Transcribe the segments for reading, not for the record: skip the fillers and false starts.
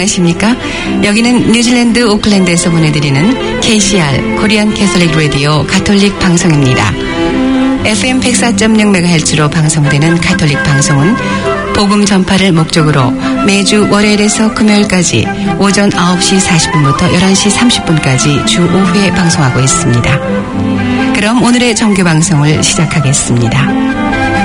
안녕하십니까? 여기는 뉴질랜드 오클랜드에서 보내드리는 KCR 코리안 캐톨릭 라디오 가톨릭 방송입니다. FM 104.6MHz로 방송되는 가톨릭 방송은 복음 전파를 목적으로 매주 월요일에서 금요일까지 오전 9시 40분부터 11시 30분까지 주 5회 방송하고 있습니다. 그럼 오늘의 정규 방송을 시작하겠습니다.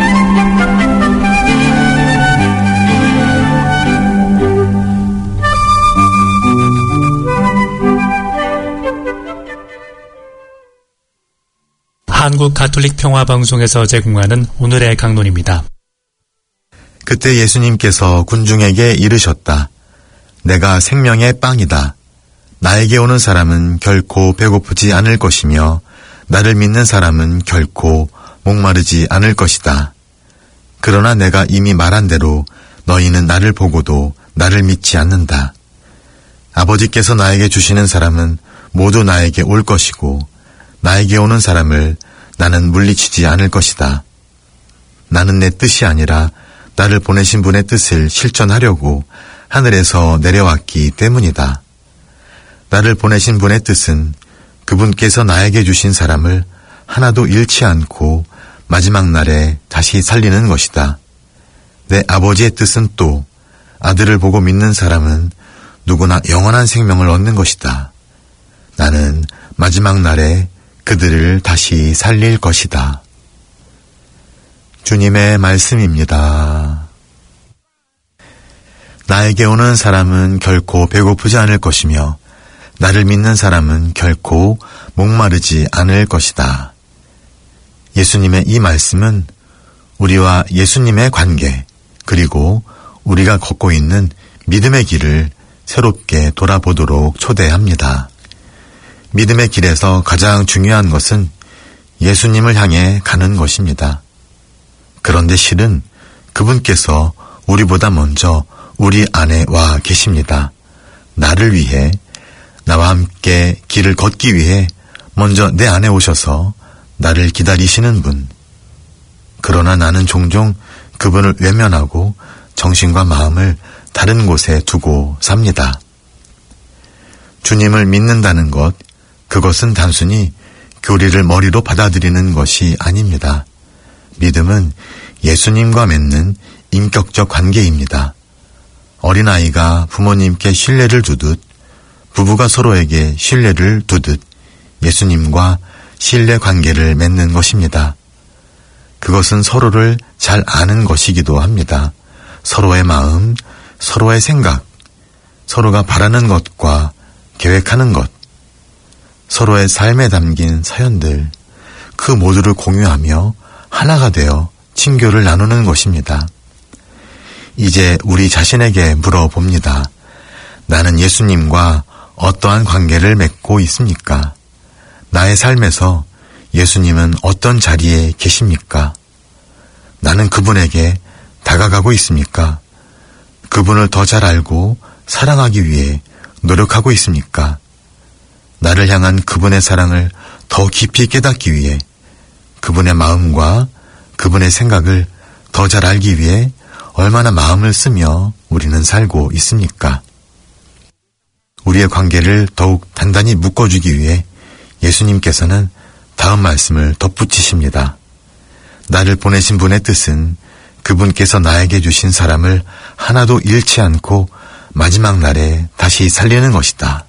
한국 가톨릭 평화방송에서 제공하는 오늘의 강론입니다. 그때 예수님께서 군중에게 이르셨다. 내가 생명의 빵이다. 나에게 오는 사람은 결코 배고프지 않을 것이며 나를 믿는 사람은 결코 목마르지 않을 것이다. 그러나 내가 이미 말한 대로 너희는 나를 보고도 나를 믿지 않는다. 아버지께서 나에게 주시는 사람은 모두 나에게 올 것이고 나에게 오는 사람을 나는 물리치지 않을 것이다. 나는 내 뜻이 아니라 나를 보내신 분의 뜻을 실천하려고 하늘에서 내려왔기 때문이다. 나를 보내신 분의 뜻은 그분께서 나에게 주신 사람을 하나도 잃지 않고 마지막 날에 다시 살리는 것이다. 내 아버지의 뜻은 또 아들을 보고 믿는 사람은 누구나 영원한 생명을 얻는 것이다. 나는 마지막 날에 그들을 다시 살릴 것이다. 주님의 말씀입니다. 나에게 오는 사람은 결코 배고프지 않을 것이며 나를 믿는 사람은 결코 목마르지 않을 것이다. 예수님의 이 말씀은 우리와 예수님의 관계 그리고 우리가 걷고 있는 믿음의 길을 새롭게 돌아보도록 초대합니다. 믿음의 길에서 가장 중요한 것은 예수님을 향해 가는 것입니다. 그런데 실은 그분께서 우리보다 먼저 우리 안에 와 계십니다. 나를 위해, 나와 함께 길을 걷기 위해 먼저 내 안에 오셔서 나를 기다리시는 분. 그러나 나는 종종 그분을 외면하고 정신과 마음을 다른 곳에 두고 삽니다. 주님을 믿는다는 것, 그것은 단순히 교리를 머리로 받아들이는 것이 아닙니다. 믿음은 예수님과 맺는 인격적 관계입니다. 어린아이가 부모님께 신뢰를 두듯 부부가 서로에게 신뢰를 두듯 예수님과 신뢰 관계를 맺는 것입니다. 그것은 서로를 잘 아는 것이기도 합니다. 서로의 마음, 서로의 생각, 서로가 바라는 것과 계획하는 것, 서로의 삶에 담긴 사연들, 그 모두를 공유하며 하나가 되어 친교를 나누는 것입니다. 이제 우리 자신에게 물어봅니다. 나는 예수님과 어떠한 관계를 맺고 있습니까? 나의 삶에서 예수님은 어떤 자리에 계십니까? 나는 그분에게 다가가고 있습니까? 그분을 더 잘 알고 사랑하기 위해 노력하고 있습니까? 나를 향한 그분의 사랑을 더 깊이 깨닫기 위해 그분의 마음과 그분의 생각을 더 잘 알기 위해 얼마나 마음을 쓰며 우리는 살고 있습니까? 우리의 관계를 더욱 단단히 묶어주기 위해 예수님께서는 다음 말씀을 덧붙이십니다. 나를 보내신 분의 뜻은 그분께서 나에게 주신 사람을 하나도 잃지 않고 마지막 날에 다시 살리는 것이다.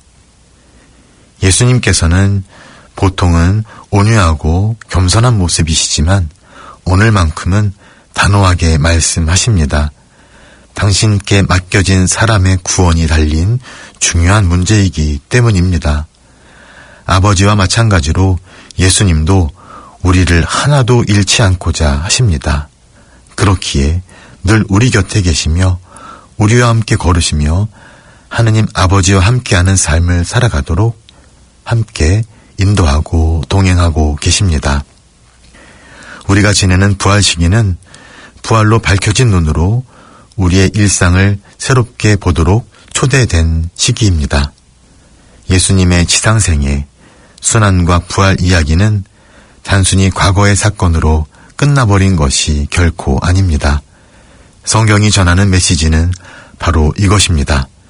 예수님께서는 보통은 온유하고 겸손한 모습이시지만 오늘만큼은 단호하게 말씀하십니다. 당신께 맡겨진 사람의 구원이 달린 중요한 문제이기 때문입니다. 아버지와 마찬가지로 예수님도 우리를 하나도 잃지 않고자 하십니다. 그렇기에 늘 우리 곁에 계시며 우리와 함께 걸으시며 하느님 아버지와 함께하는 삶을 살아가도록 함께 인도하고 동행하고 계십니다. 우리가 지내는 부활 시기는 부활로 밝혀진 눈으로 우리의 일상을 새롭게 보도록 초대된 시기입니다. 예수님의 지상생애, 순환과 부활 이야기는 단순히 과거의 사건으로 끝나버린 것이 결코 아닙니다. 성경이 전하는 메시지는 바로 이것입니다.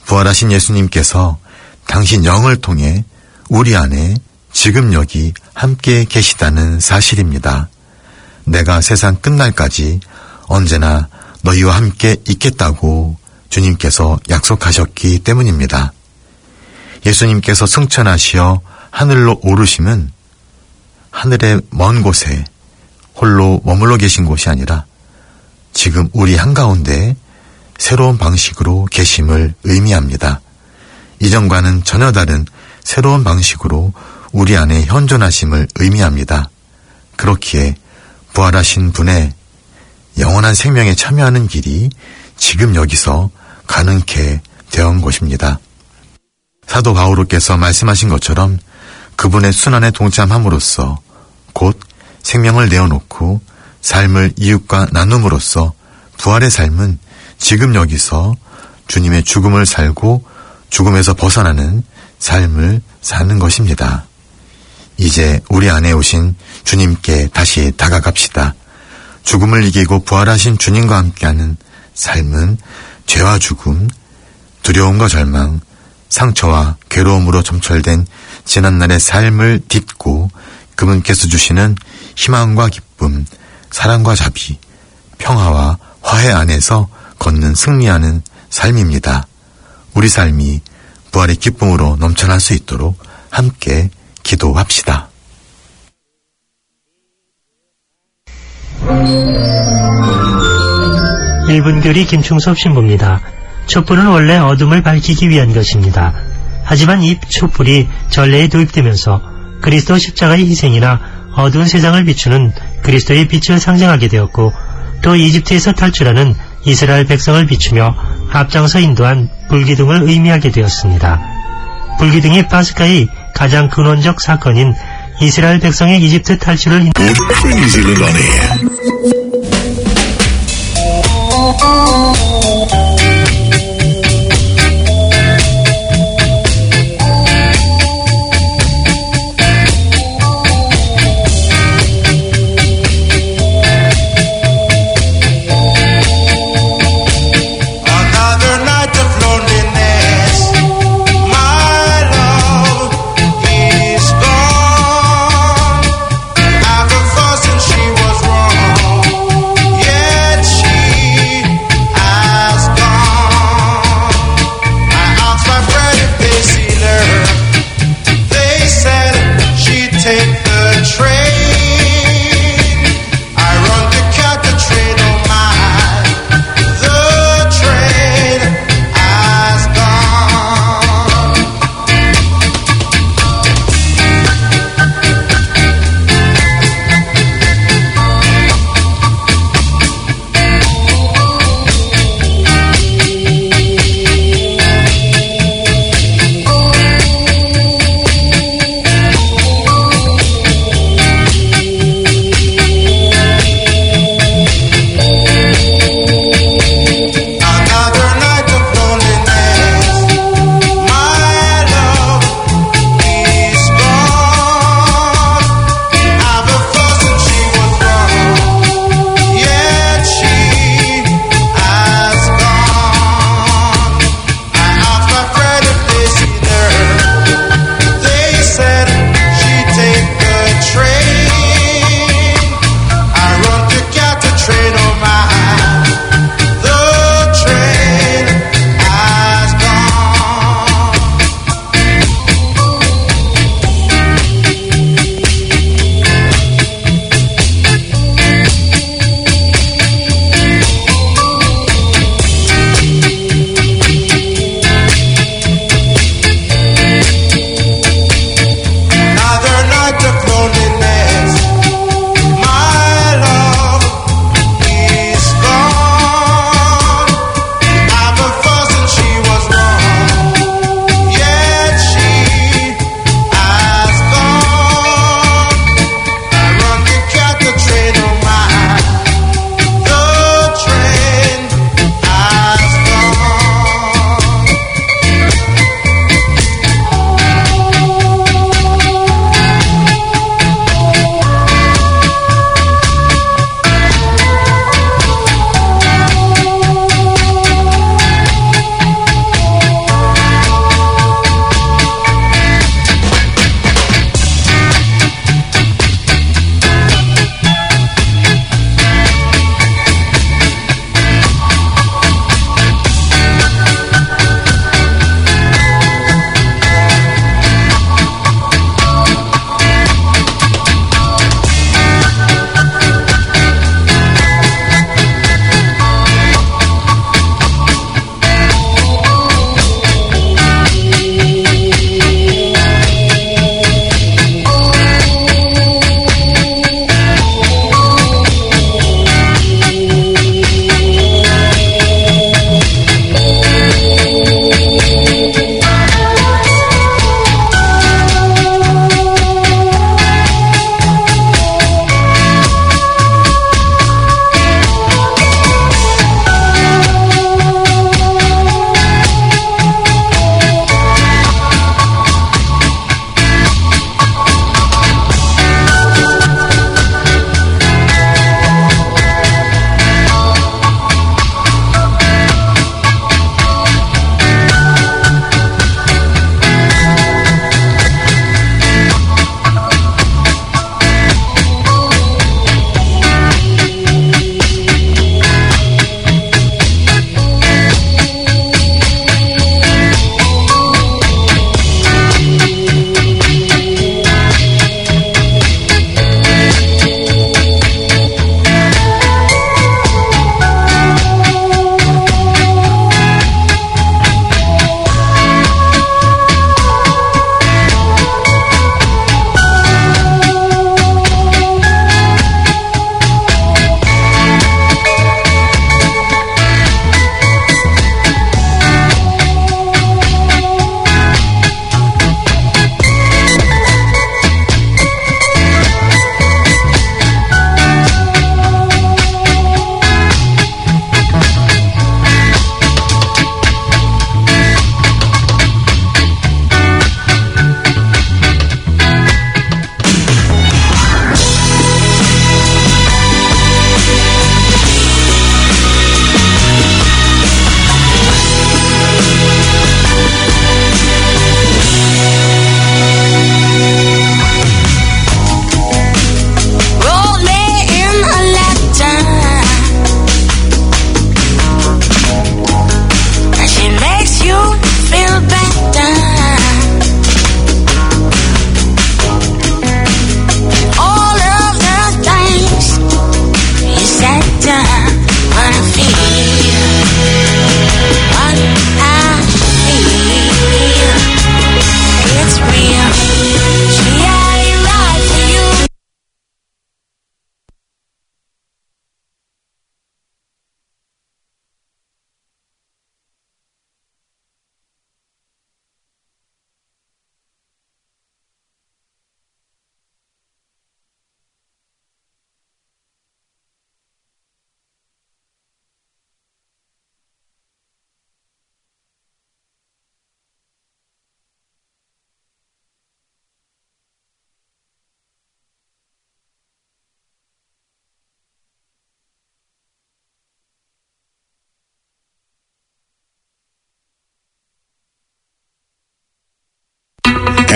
부활하신 예수님께서 당신 영을 통해 우리 안에 지금 여기 함께 계시다는 사실입니다. 내가 세상 끝날까지 언제나 너희와 함께 있겠다고 주님께서 약속하셨기 때문입니다. 예수님께서 승천하시어 하늘로 오르심은 하늘의 먼 곳에 홀로 머물러 계신 곳이 아니라 지금 우리 한가운데 새로운 방식으로 계심을 의미합니다. 이전과는 전혀 다른 새로운 방식으로 우리 안에 현존하심을 의미합니다. 그렇기에 부활하신 분의 영원한 생명에 참여하는 길이 지금 여기서 가능케 되온 것입니다. 사도 바오로께서 말씀하신 것처럼 그분의 순환에 동참함으로써 곧 생명을 내어놓고 삶을 이웃과 나눔으로써 부활의 삶은 지금 여기서 주님의 죽음을 살고 죽음에서 벗어나는 삶을 사는 것입니다. 이제 우리 안에 오신 주님께 다시 다가갑시다. 죽음을 이기고 부활하신 주님과 함께하는 삶은 죄와 죽음, 두려움과 절망, 상처와 괴로움으로 점철된 지난날의 삶을 딛고 그분께서 주시는 희망과 기쁨, 사랑과 자비, 평화와 화해 안에서 걷는 승리하는 삶입니다. 우리 삶이 부활의 기쁨으로 넘쳐날 수 있도록 함께 기도합시다. 일분교리 김충섭 신부입니다. 촛불은 원래 어둠을 밝히기 위한 것입니다. 하지만 이 촛불이 전례에 도입되면서 그리스도 십자가의 희생이나 어두운 세상을 비추는 그리스도의 빛을 상징하게 되었고, 또 이집트에서 탈출하는 이스라엘 백성을 비추며 앞장서 인도한 불기둥을 의미하게 되었습니다. 불기둥이 파스카의 가장 근원적 사건인 이스라엘 백성의 이집트 탈출을 She was wrong, yet she has gone.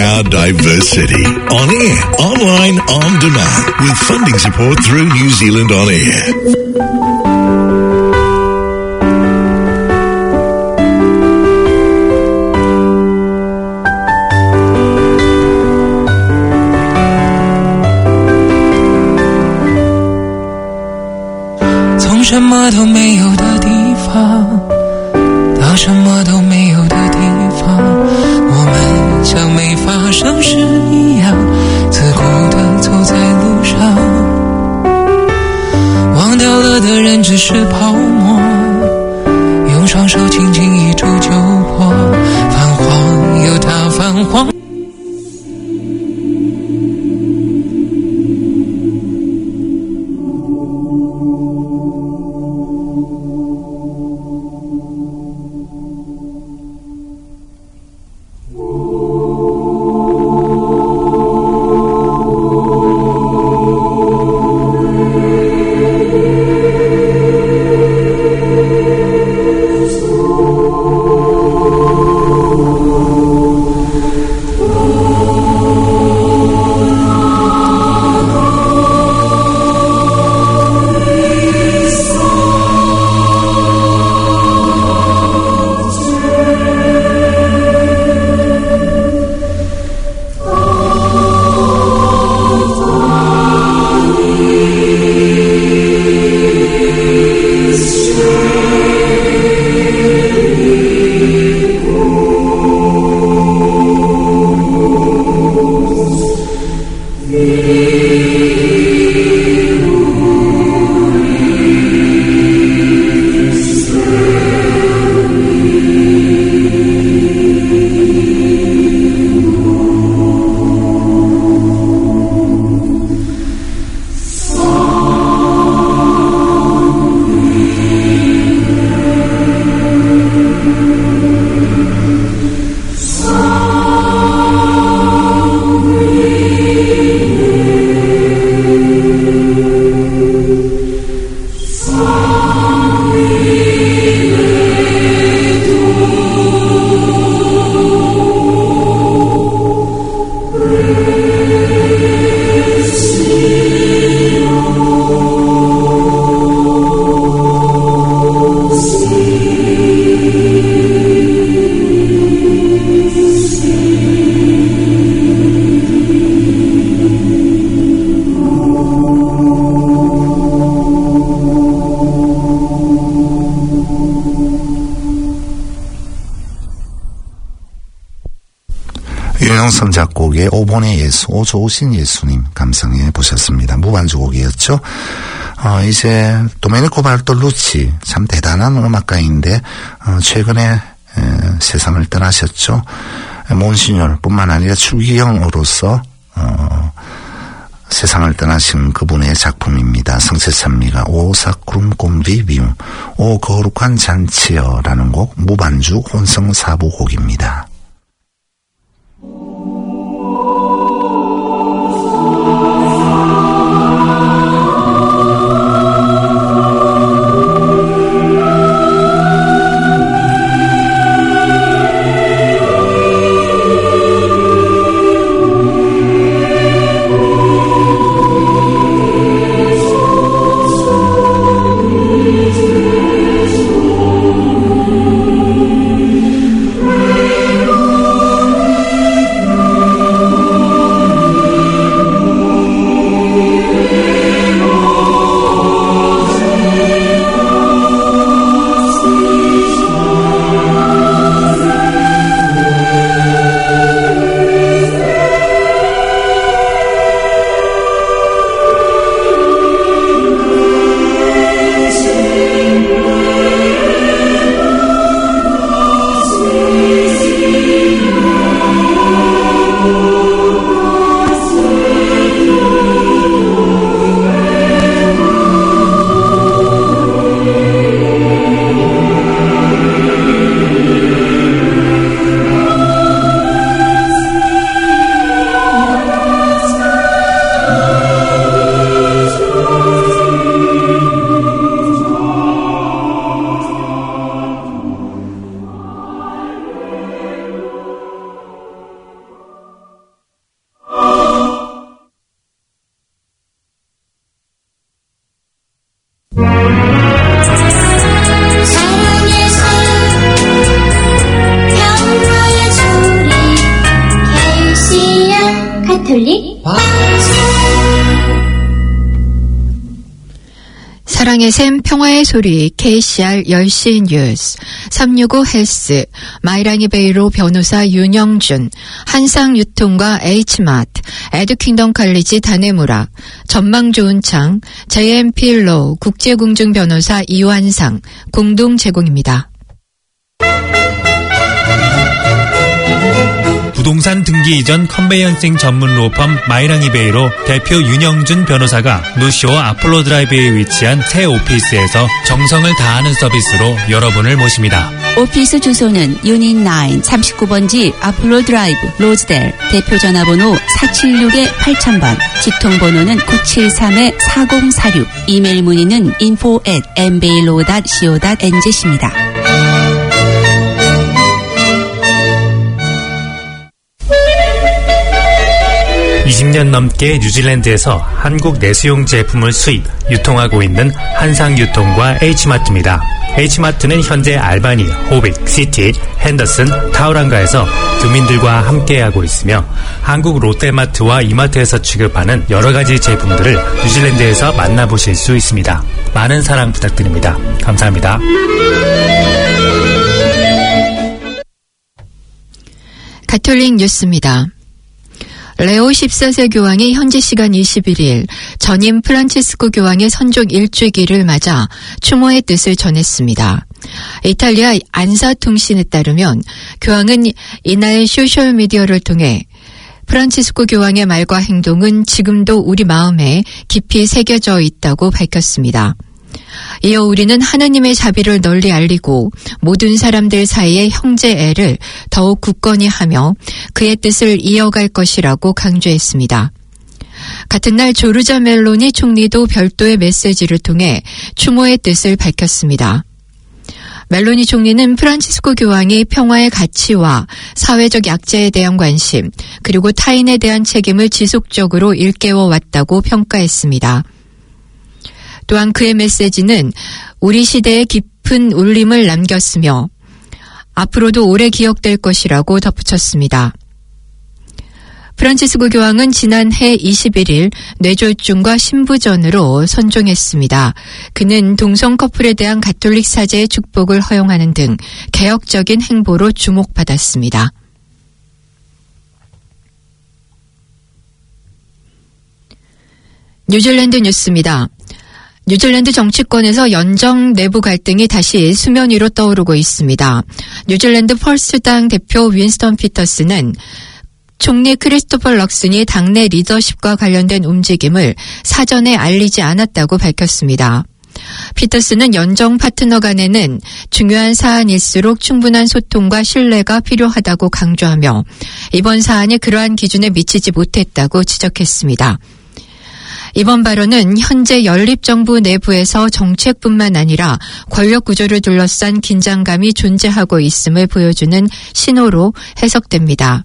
our diverse city. On air, online, on demand, with funding support through New Zealand On Air. 从什么都没有的地方到什么都没有的地方，我们像没发生事一样自顾地走在路上，忘掉了的人只是泡沫，用双手轻轻一触就破，泛黄有它泛黄。 유명선 작곡의 5번의 예수, 오 좋으신 예수님 감상해 보셨습니다. 무반주곡이었죠. 이제 도메니코 발톨루치 참 대단한 음악가인데 최근에 세상을 떠나셨죠. 몬시뇰 뿐만 아니라 추기경으로서 세상을 떠나신 그분의 작품입니다. 성세찬미가 오 사쿠름 콤비비움, 오 거룩한 잔치여라는 곡 무반주 혼성사부 곡입니다. Amen. 사랑의 샘 평화의 소리 KCR 10시 뉴스 365 헬스 마이랑이 베이로 변호사 윤영준 한상유통과 H마트 에듀킹덤 칼리지 다네무라 전망 좋은 창 JMP로 국제공중 변호사 이완상 공동 제공입니다. 부동산 등기 이전 컨베이언싱 전문 로펌 마이랑이베이로 대표 윤영준 변호사가 노쇼와 아폴로 드라이브에 위치한 새 오피스에서 정성을 다하는 서비스로 여러분을 모십니다. 오피스 주소는 유닛 9 39번지 아폴로 드라이브 로즈델 대표 전화번호 476-8000번 직통번호는 973-4046 이메일 문의는 info@mbailo.co.nz입니다. 20년 넘게 뉴질랜드에서 한국 내수용 제품을 수입, 유통하고 있는 한상유통과 H마트입니다. H마트는 현재 알바니, 호빅, 시티, 핸더슨, 타우랑가에서 주민들과 함께하고 있으며 한국 롯데마트와 이마트에서 취급하는 여러가지 제품들을 뉴질랜드에서 만나보실 수 있습니다. 많은 사랑 부탁드립니다. 감사합니다. 가톨릭 뉴스입니다. 레오 14세 교황이 현지 시간 21일 전임 프란치스코 교황의 선종 1주기를 맞아 추모의 뜻을 전했습니다. 이탈리아 안사통신에 따르면 교황은 이날 소셜미디어를 통해 프란치스코 교황의 말과 행동은 지금도 우리 마음에 깊이 새겨져 있다고 밝혔습니다. 이어 우리는 하나님의 자비를 널리 알리고 모든 사람들 사이의 형제애를 더욱 굳건히 하며 그의 뜻을 이어갈 것이라고 강조했습니다. 같은 날 조르자 멜로니 총리도 별도의 메시지를 통해 추모의 뜻을 밝혔습니다. 멜로니 총리는 프란치스코 교황이 평화의 가치와 사회적 약자에 대한 관심 그리고 타인에 대한 책임을 지속적으로 일깨워왔다고 평가했습니다. 또한 그의 메시지는 우리 시대에 깊은 울림을 남겼으며 앞으로도 오래 기억될 것이라고 덧붙였습니다. 프란치스코 교황은 지난해 21일 뇌졸중과 신부전으로 선종했습니다. 그는 동성 커플에 대한 가톨릭 사제의 축복을 허용하는 등 개혁적인 행보로 주목받았습니다. 뉴질랜드 뉴스입니다. 뉴질랜드 정치권에서 연정 내부 갈등이 다시 수면 위로 떠오르고 있습니다. 뉴질랜드 펄스당 대표 윈스턴 피터스는 총리 크리스토퍼 럭슨이 당내 리더십과 관련된 움직임을 사전에 알리지 않았다고 밝혔습니다. 피터스는 연정 파트너 간에는 중요한 사안일수록 충분한 소통과 신뢰가 필요하다고 강조하며 이번 사안이 그러한 기준에 미치지 못했다고 지적했습니다. 이번 발언은 현재 연립정부 내부에서 정책뿐만 아니라 권력 구조를 둘러싼 긴장감이 존재하고 있음을 보여주는 신호로 해석됩니다.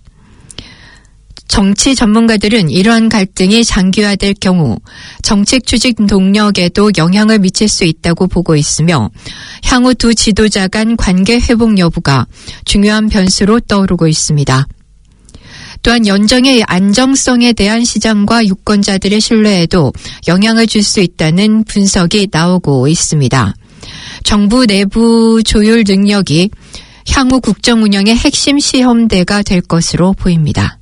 정치 전문가들은 이러한 갈등이 장기화될 경우 정책 추진 동력에도 영향을 미칠 수 있다고 보고 있으며 향후 두 지도자 간 관계 회복 여부가 중요한 변수로 떠오르고 있습니다. 또한 연정의 안정성에 대한 시장과 유권자들의 신뢰에도 영향을 줄 수 있다는 분석이 나오고 있습니다. 정부 내부 조율 능력이 향후 국정 운영의 핵심 시험대가 될 것으로 보입니다.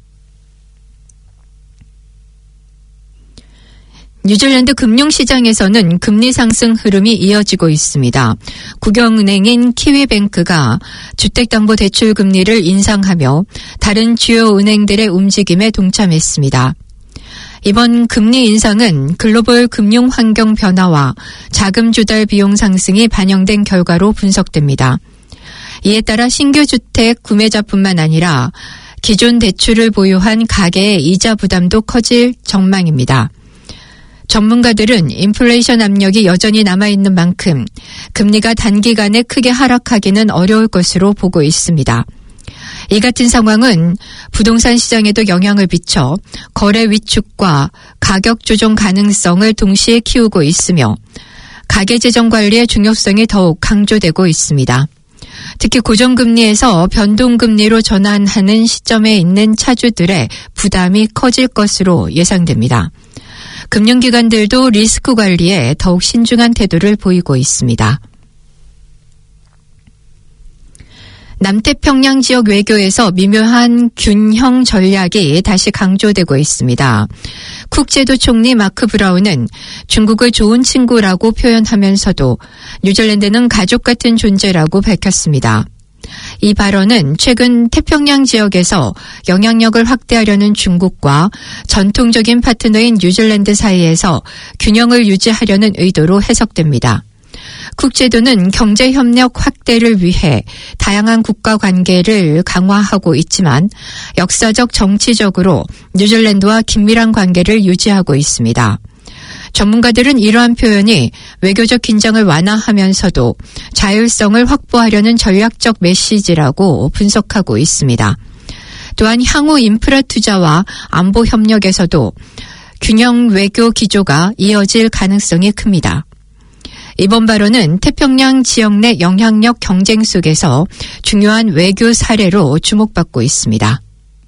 뉴질랜드 금융시장에서는 금리 상승 흐름이 이어지고 있습니다. 국영은행인 키위뱅크가 주택담보대출 금리를 인상하며 다른 주요 은행들의 움직임에 동참했습니다. 이번 금리 인상은 글로벌 금융 환경 변화와 자금 조달 비용 상승이 반영된 결과로 분석됩니다. 이에 따라 신규 주택 구매자뿐만 아니라 기존 대출을 보유한 가계의 이자 부담도 커질 전망입니다. 전문가들은 인플레이션 압력이 여전히 남아있는 만큼 금리가 단기간에 크게 하락하기는 어려울 것으로 보고 있습니다. 이 같은 상황은 부동산 시장에도 영향을 미쳐 거래 위축과 가격 조정 가능성을 동시에 키우고 있으며 가계재정 관리의 중요성이 더욱 강조되고 있습니다. 특히 고정금리에서 변동금리로 전환하는 시점에 있는 차주들의 부담이 커질 것으로 예상됩니다. 금융기관들도 리스크 관리에 더욱 신중한 태도를 보이고 있습니다. 남태평양 지역 외교에서 미묘한 균형 전략이 다시 강조되고 있습니다. 쿡 제도 총리 마크 브라운은 중국을 좋은 친구라고 표현하면서도 뉴질랜드는 가족 같은 존재라고 밝혔습니다. 이 발언은 최근 태평양 지역에서 영향력을 확대하려는 중국과 전통적인 파트너인 뉴질랜드 사이에서 균형을 유지하려는 의도로 해석됩니다. 국제도는 경제협력 확대를 위해 다양한 국가 관계를 강화하고 있지만 역사적 정치적으로 뉴질랜드와 긴밀한 관계를 유지하고 있습니다. 전문가들은 이러한 표현이 외교적 긴장을 완화하면서도 자율성을 확보하려는 전략적 메시지라고 분석하고 있습니다. 또한 향후 인프라 투자와 안보 협력에서도 균형 외교 기조가 이어질 가능성이 큽니다. 이번 발언은 태평양 지역 내 영향력 경쟁 속에서 중요한 외교 사례로 주목받고 있습니다.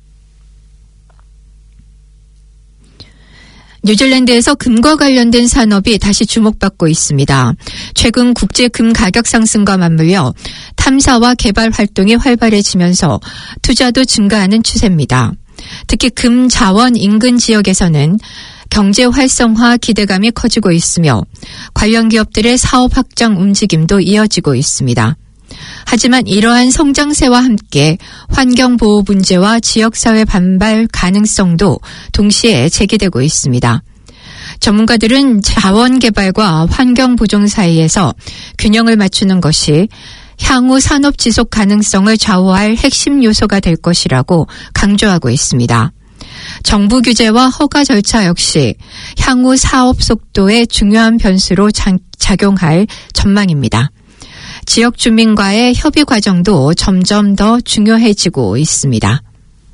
뉴질랜드에서 금과 관련된 산업이 다시 주목받고 있습니다. 최근 국제 금 가격 상승과 맞물려 탐사와 개발 활동이 활발해지면서 투자도 증가하는 추세입니다. 특히 금 자원 인근 지역에서는 경제 활성화 기대감이 커지고 있으며 관련 기업들의 사업 확장 움직임도 이어지고 있습니다. 하지만 이러한 성장세와 함께 환경보호 문제와 지역사회 반발 가능성도 동시에 제기되고 있습니다. 전문가들은 자원 개발과 환경 보존 사이에서 균형을 맞추는 것이 향후 산업 지속 가능성을 좌우할 핵심 요소가 될 것이라고 강조하고 있습니다. 정부 규제와 허가 절차 역시 향후 사업 속도에 중요한 변수로 작용할 전망입니다. 지역 주민과의 협의 과정도 점점 더 중요해지고 있습니다.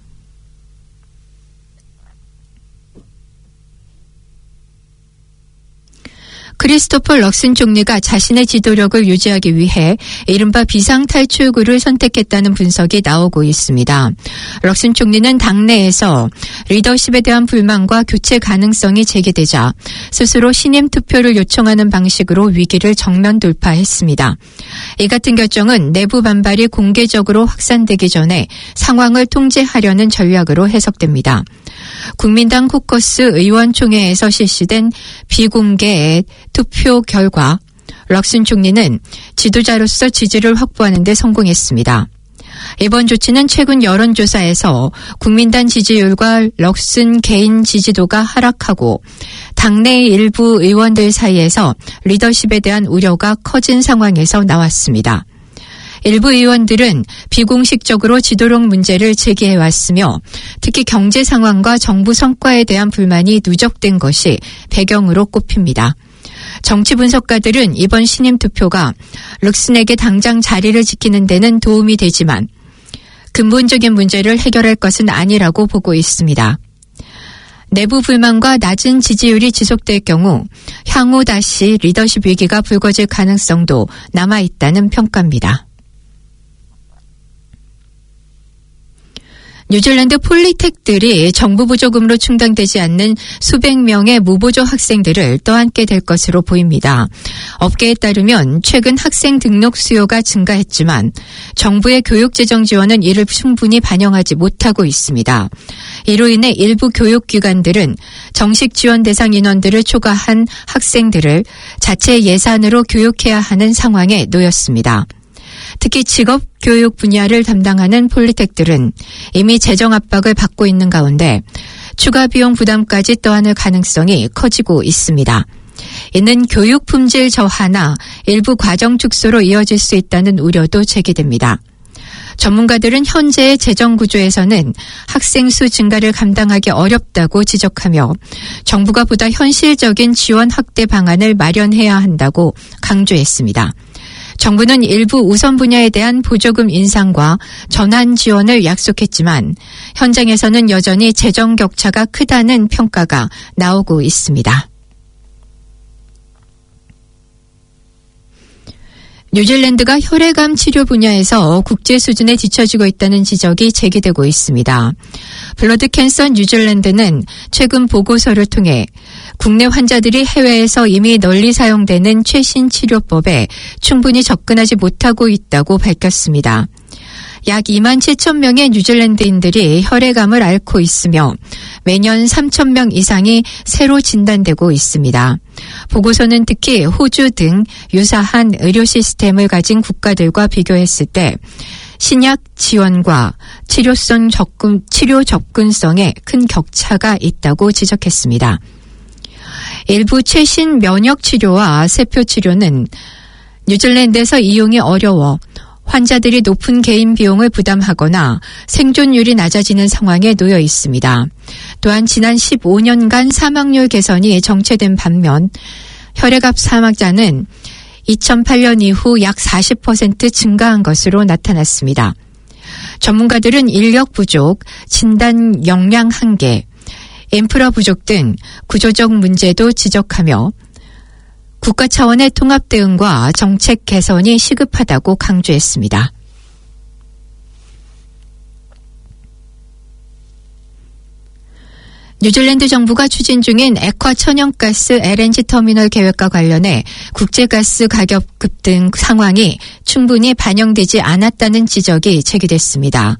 크리스토퍼 럭슨 총리가 자신의 지도력을 유지하기 위해 이른바 비상탈출구를 선택했다는 분석이 나오고 있습니다. 럭슨 총리는 당내에서 리더십에 대한 불만과 교체 가능성이 제기되자 스스로 신임 투표를 요청하는 방식으로 위기를 정면 돌파했습니다. 이 같은 결정은 내부 반발이 공개적으로 확산되기 전에 상황을 통제하려는 전략으로 해석됩니다. 국민당 코커스 의원총회에서 실시된 비공개 투표 결과 럭슨 총리는 지도자로서 지지를 확보하는 데 성공했습니다. 이번 조치는 최근 여론조사에서 국민당 지지율과 럭슨 개인 지지도가 하락하고 당내 일부 의원들 사이에서 리더십에 대한 우려가 커진 상황에서 나왔습니다. 일부 의원들은 비공식적으로 지도력 문제를 제기해왔으며 특히 경제 상황과 정부 성과에 대한 불만이 누적된 것이 배경으로 꼽힙니다. 정치 분석가들은 이번 신임 투표가 럭슨에게 당장 자리를 지키는 데는 도움이 되지만 근본적인 문제를 해결할 것은 아니라고 보고 있습니다. 내부 불만과 낮은 지지율이 지속될 경우 향후 다시 리더십 위기가 불거질 가능성도 남아있다는 평가입니다. 뉴질랜드 폴리텍들이 정부 보조금으로 충당되지 않는 수백 명의 무보조 학생들을 떠안게 될 것으로 보입니다. 업계에 따르면 최근 학생 등록 수요가 증가했지만 정부의 교육재정 지원은 이를 충분히 반영하지 못하고 있습니다. 이로 인해 일부 교육기관들은 정식 지원 대상 인원들을 초과한 학생들을 자체 예산으로 교육해야 하는 상황에 놓였습니다. 특히 직업교육 분야를 담당하는 폴리텍들은 이미 재정 압박을 받고 있는 가운데 추가 비용 부담까지 떠안을 가능성이 커지고 있습니다. 이는 교육 품질 저하나 일부 과정 축소로 이어질 수 있다는 우려도 제기됩니다. 전문가들은 현재의 재정 구조에서는 학생 수 증가를 감당하기 어렵다고 지적하며 정부가 보다 현실적인 지원 확대 방안을 마련해야 한다고 강조했습니다. 정부는 일부 우선 분야에 대한 보조금 인상과 전환 지원을 약속했지만 현장에서는 여전히 재정 격차가 크다는 평가가 나오고 있습니다. 뉴질랜드가 혈액암 치료 분야에서 국제 수준에 뒤처지고 있다는 지적이 제기되고 있습니다. 블러드 캔서 뉴질랜드는 최근 보고서를 통해 국내 환자들이 해외에서 이미 널리 사용되는 최신 치료법에 충분히 접근하지 못하고 있다고 밝혔습니다. 약 2만 7천 명의 뉴질랜드인들이 혈액암을 앓고 있으며 매년 3천 명 이상이 새로 진단되고 있습니다. 보고서는 특히 호주 등 유사한 의료 시스템을 가진 국가들과 비교했을 때 신약 지원과 치료 접근성에 큰 격차가 있다고 지적했습니다. 일부 최신 면역 치료와 세포 치료는 뉴질랜드에서 이용이 어려워 환자들이 높은 개인 비용을 부담하거나 생존율이 낮아지는 상황에 놓여 있습니다. 또한 지난 15년간 사망률 개선이 정체된 반면 혈액암 사망자는 2008년 이후 약 40% 증가한 것으로 나타났습니다. 전문가들은 인력 부족, 진단 역량 한계, 인프라 부족 등 구조적 문제도 지적하며 국가 차원의 통합 대응과 정책 개선이 시급하다고 강조했습니다. 뉴질랜드 정부가 추진 중인 액화 천연가스 LNG 터미널 계획과 관련해 국제가스 가격 급등 상황이 충분히 반영되지 않았다는 지적이 제기됐습니다.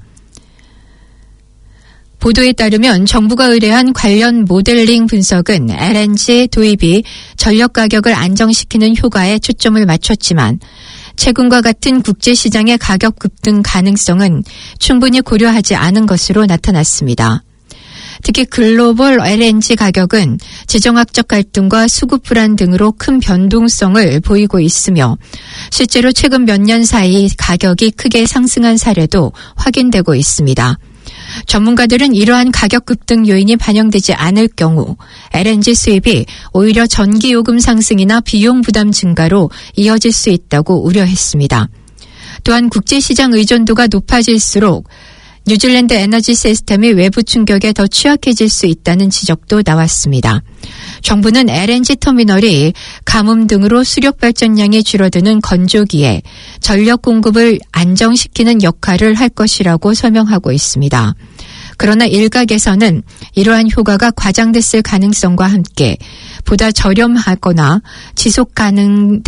보도에 따르면 정부가 의뢰한 관련 모델링 분석은 LNG 도입이 전력 가격을 안정시키는 효과에 초점을 맞췄지만 최근과 같은 국제시장의 가격 급등 가능성은 충분히 고려하지 않은 것으로 나타났습니다. 특히 글로벌 LNG 가격은 지정학적 갈등과 수급 불안 등으로 큰 변동성을 보이고 있으며 실제로 최근 몇 년 사이 가격이 크게 상승한 사례도 확인되고 있습니다. 전문가들은 이러한 가격 급등 요인이 반영되지 않을 경우 LNG 수입이 오히려 전기요금 상승이나 비용 부담 증가로 이어질 수 있다고 우려했습니다. 또한 국제시장 의존도가 높아질수록 뉴질랜드 에너지 시스템이 외부 충격에 더 취약해질 수 있다는 지적도 나왔습니다. 정부는 LNG 터미널이 가뭄 등으로 수력 발전량이 줄어드는 건조기에 전력 공급을 안정시키는 역할을 할 것이라고 설명하고 있습니다. 그러나 일각에서는 이러한 효과가 과장됐을 가능성과 함께 보다 저렴하거나 지속 가능한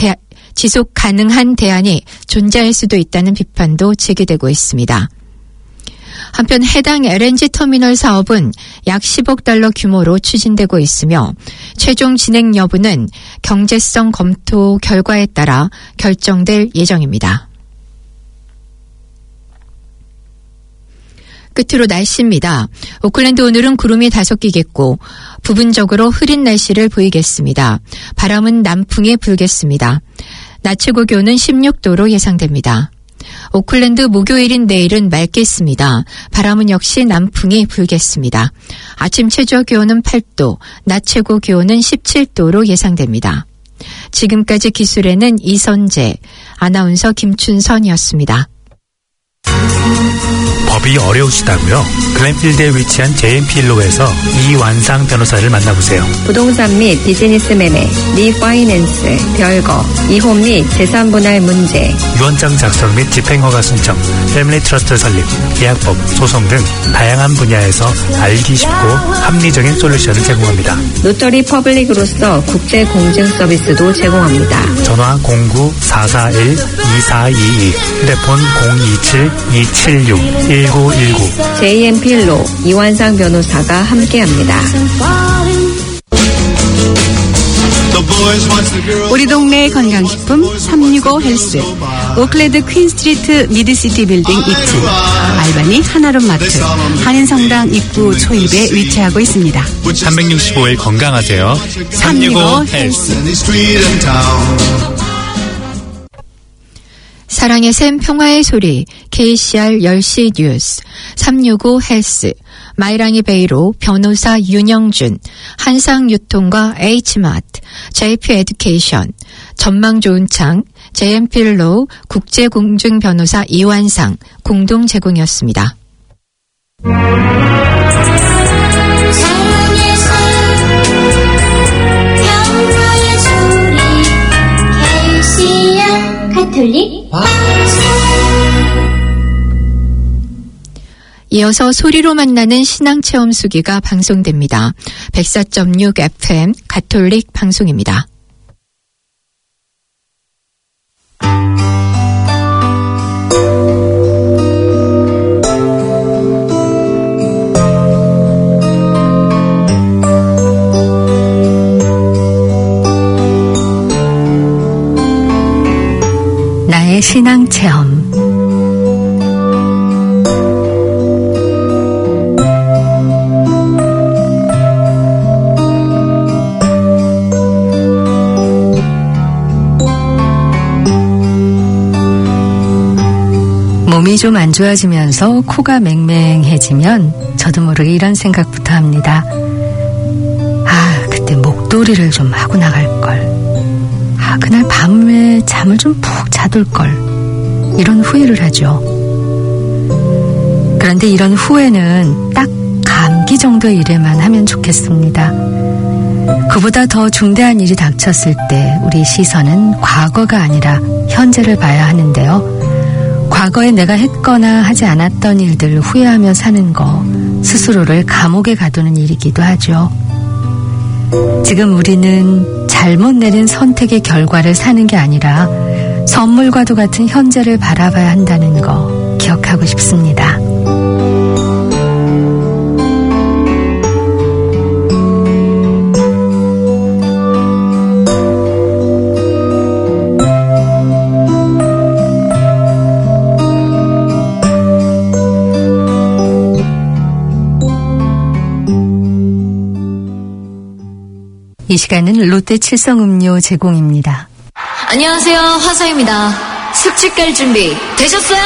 대안이 존재할 수도 있다는 비판도 제기되고 있습니다. 한편 해당 LNG 터미널 사업은 약 10억 달러 규모로 추진되고 있으며 최종 진행 여부는 경제성 검토 결과에 따라 결정될 예정입니다. 끝으로 날씨입니다. 오클랜드 오늘은 구름이 다소 끼겠고 부분적으로 흐린 날씨를 보이겠습니다. 바람은 남풍이 불겠습니다. 낮 최고 기온은 16도로 예상됩니다. 오클랜드 목요일인 내일은 맑겠습니다. 바람은 역시 남풍이 불겠습니다. 아침 최저 기온은 8도, 낮 최고 기온은 17도로 예상됩니다. 지금까지 기술에는 이선재, 아나운서 김춘선이었습니다. 법이 어려우시다고요? 글렌필드에 위치한 JMPL로에서 이완상 변호사를 만나보세요. 부동산 및 비즈니스 매매, 리파이낸스, 별거, 이혼 및 재산 분할 문제, 유언장 작성 및 집행허가 신청, 패밀리 트러스트 설립, 계약법, 소송 등 다양한 분야에서 알기 쉽고 합리적인 솔루션을 제공합니다. 노터리 퍼블릭으로서 국제 공증 서비스도 제공합니다. 전화 09-441-2422, 휴대폰 027-276-1919. JMP로 이완상 변호사가 함께합니다. 우리 동네 건강식품 365 헬스, 오클랜드 퀸스트리트 미드시티 빌딩 2층, 알바니 하나룸 마트, 한인성당 입구 초입에 위치하고 있습니다. 365일 건강하세요. 365 헬스. 사랑의 샘 평화의 소리 KCR 10시 뉴스 365 헬스 마이랑이 베이로 변호사 윤영준 한상유통과 H마트 JP 에듀케이션 전망 좋은 창 JMP로 국제공증변호사 이완상 공동 제공이었습니다. 평화의 소리 KCR 가톨릭 이어서 소리로 만나는 신앙체험 수기가 방송됩니다. 104.6 FM 가톨릭 방송입니다. 나의 신앙체험. 몸이 좀 안 좋아지면서 코가 맹맹해지면 저도 모르게 이런 생각부터 합니다. 그때 목도리를 좀 하고 나갈걸. 그날 밤에 잠을 좀 푹 자둘걸. 이런 후회를 하죠. 그런데 이런 후회는 딱 감기 정도의 일에만 하면 좋겠습니다. 그보다 더 중대한 일이 닥쳤을 때 우리 시선은 과거가 아니라 현재를 봐야 하는데요. 과거에 내가 했거나 하지 않았던 일들을 후회하며 사는 거 스스로를 감옥에 가두는 일이기도 하죠. 지금 우리는 잘못 내린 선택의 결과를 사는 게 아니라 선물과도 같은 현재를 바라봐야 한다는 거 기억하고 싶습니다. 이 시간은 롯데 칠성음료 제공입니다. 안녕하세요, 화사입니다. 숙취 깔 준비 되셨어요?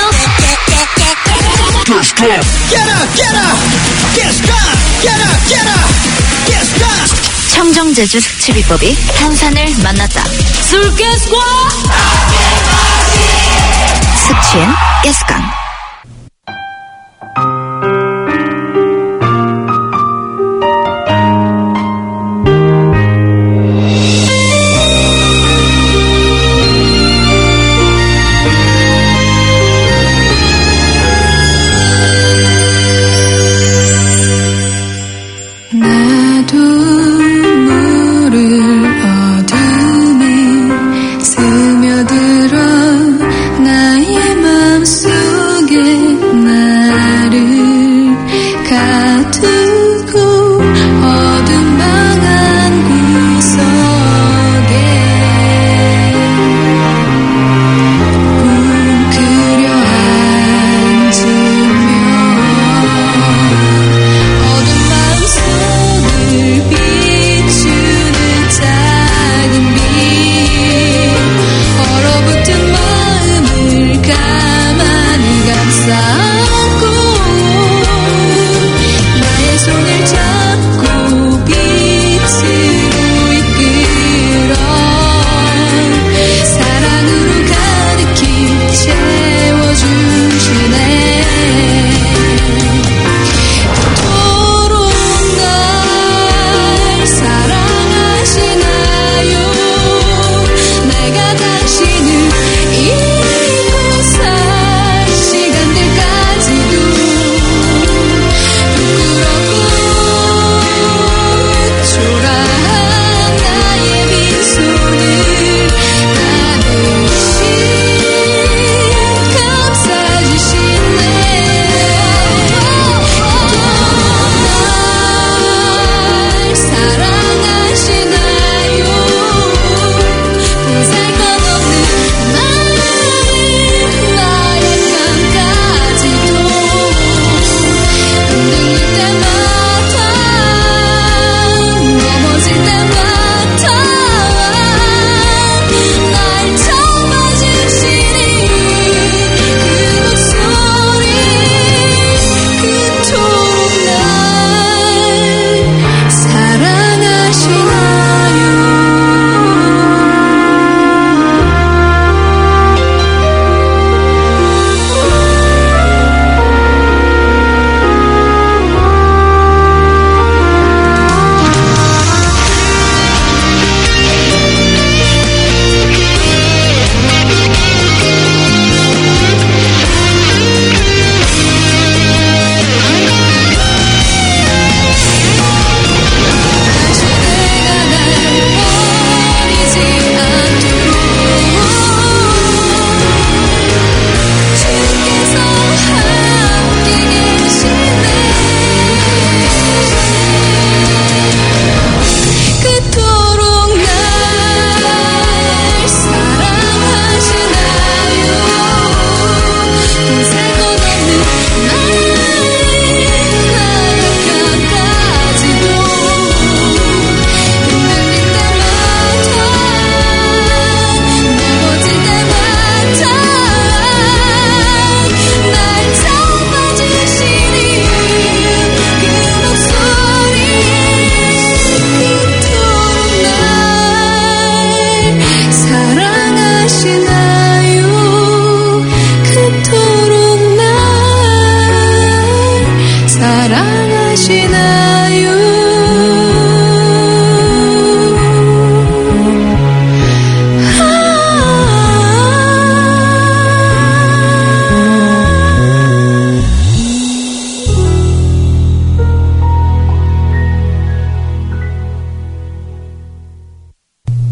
청정제주 숙취 비법이 탄산을 만났다. 술 깨스과 숙취엔 깨스강. 스며들어 나의 맘속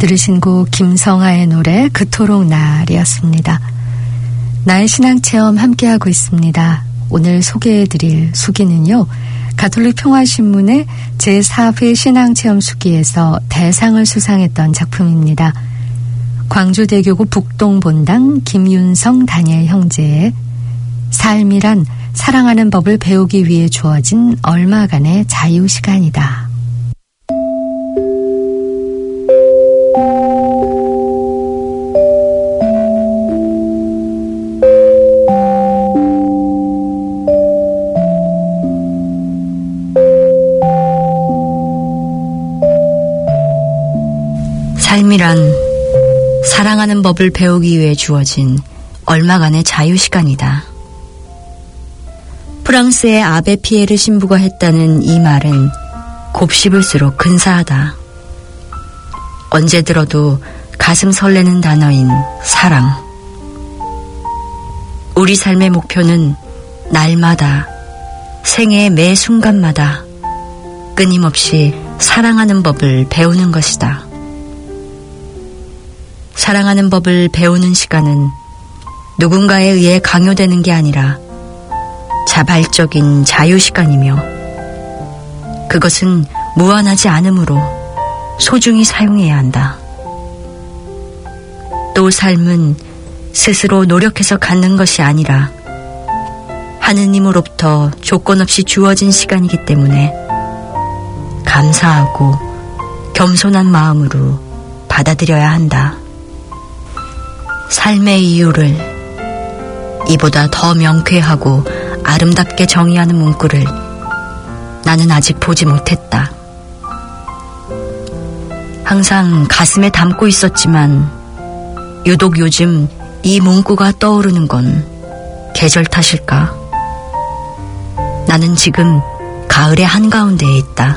들으신 곡 김성아의 노래 그토록 날이었습니다. 나의 신앙체험 함께하고 있습니다. 오늘 소개해드릴 수기는요. 가톨릭 평화신문의 제4회 신앙체험 수기에서 대상을 수상했던 작품입니다. 광주대교구 북동본당 김윤성 다니엘 형제의 삶이란 사랑하는 법을 배우기 위해 주어진 얼마간의 자유시간이다. 삶이란 사랑하는 법을 배우기 위해 주어진 얼마간의 자유시간이다. 프랑스의 아베 피에르 신부가 했다는 이 말은 곱씹을수록 근사하다. 언제 들어도 가슴 설레는 단어인 사랑. 우리 삶의 목표는 날마다, 생애의 매 순간마다 끊임없이 사랑하는 법을 배우는 것이다. 사랑하는 법을 배우는 시간은 누군가에 의해 강요되는 게 아니라 자발적인 자유시간이며 그것은 무한하지 않으므로 소중히 사용해야 한다. 또 삶은 스스로 노력해서 갖는 것이 아니라 하느님으로부터 조건 없이 주어진 시간이기 때문에 감사하고 겸손한 마음으로 받아들여야 한다. 삶의 이유를 이보다 더 명쾌하고 아름답게 정의하는 문구를 나는 아직 보지 못했다. 항상 가슴에 담고 있었지만 유독 요즘 이 문구가 떠오르는 건 계절 탓일까? 나는 지금 가을의 한가운데에 있다.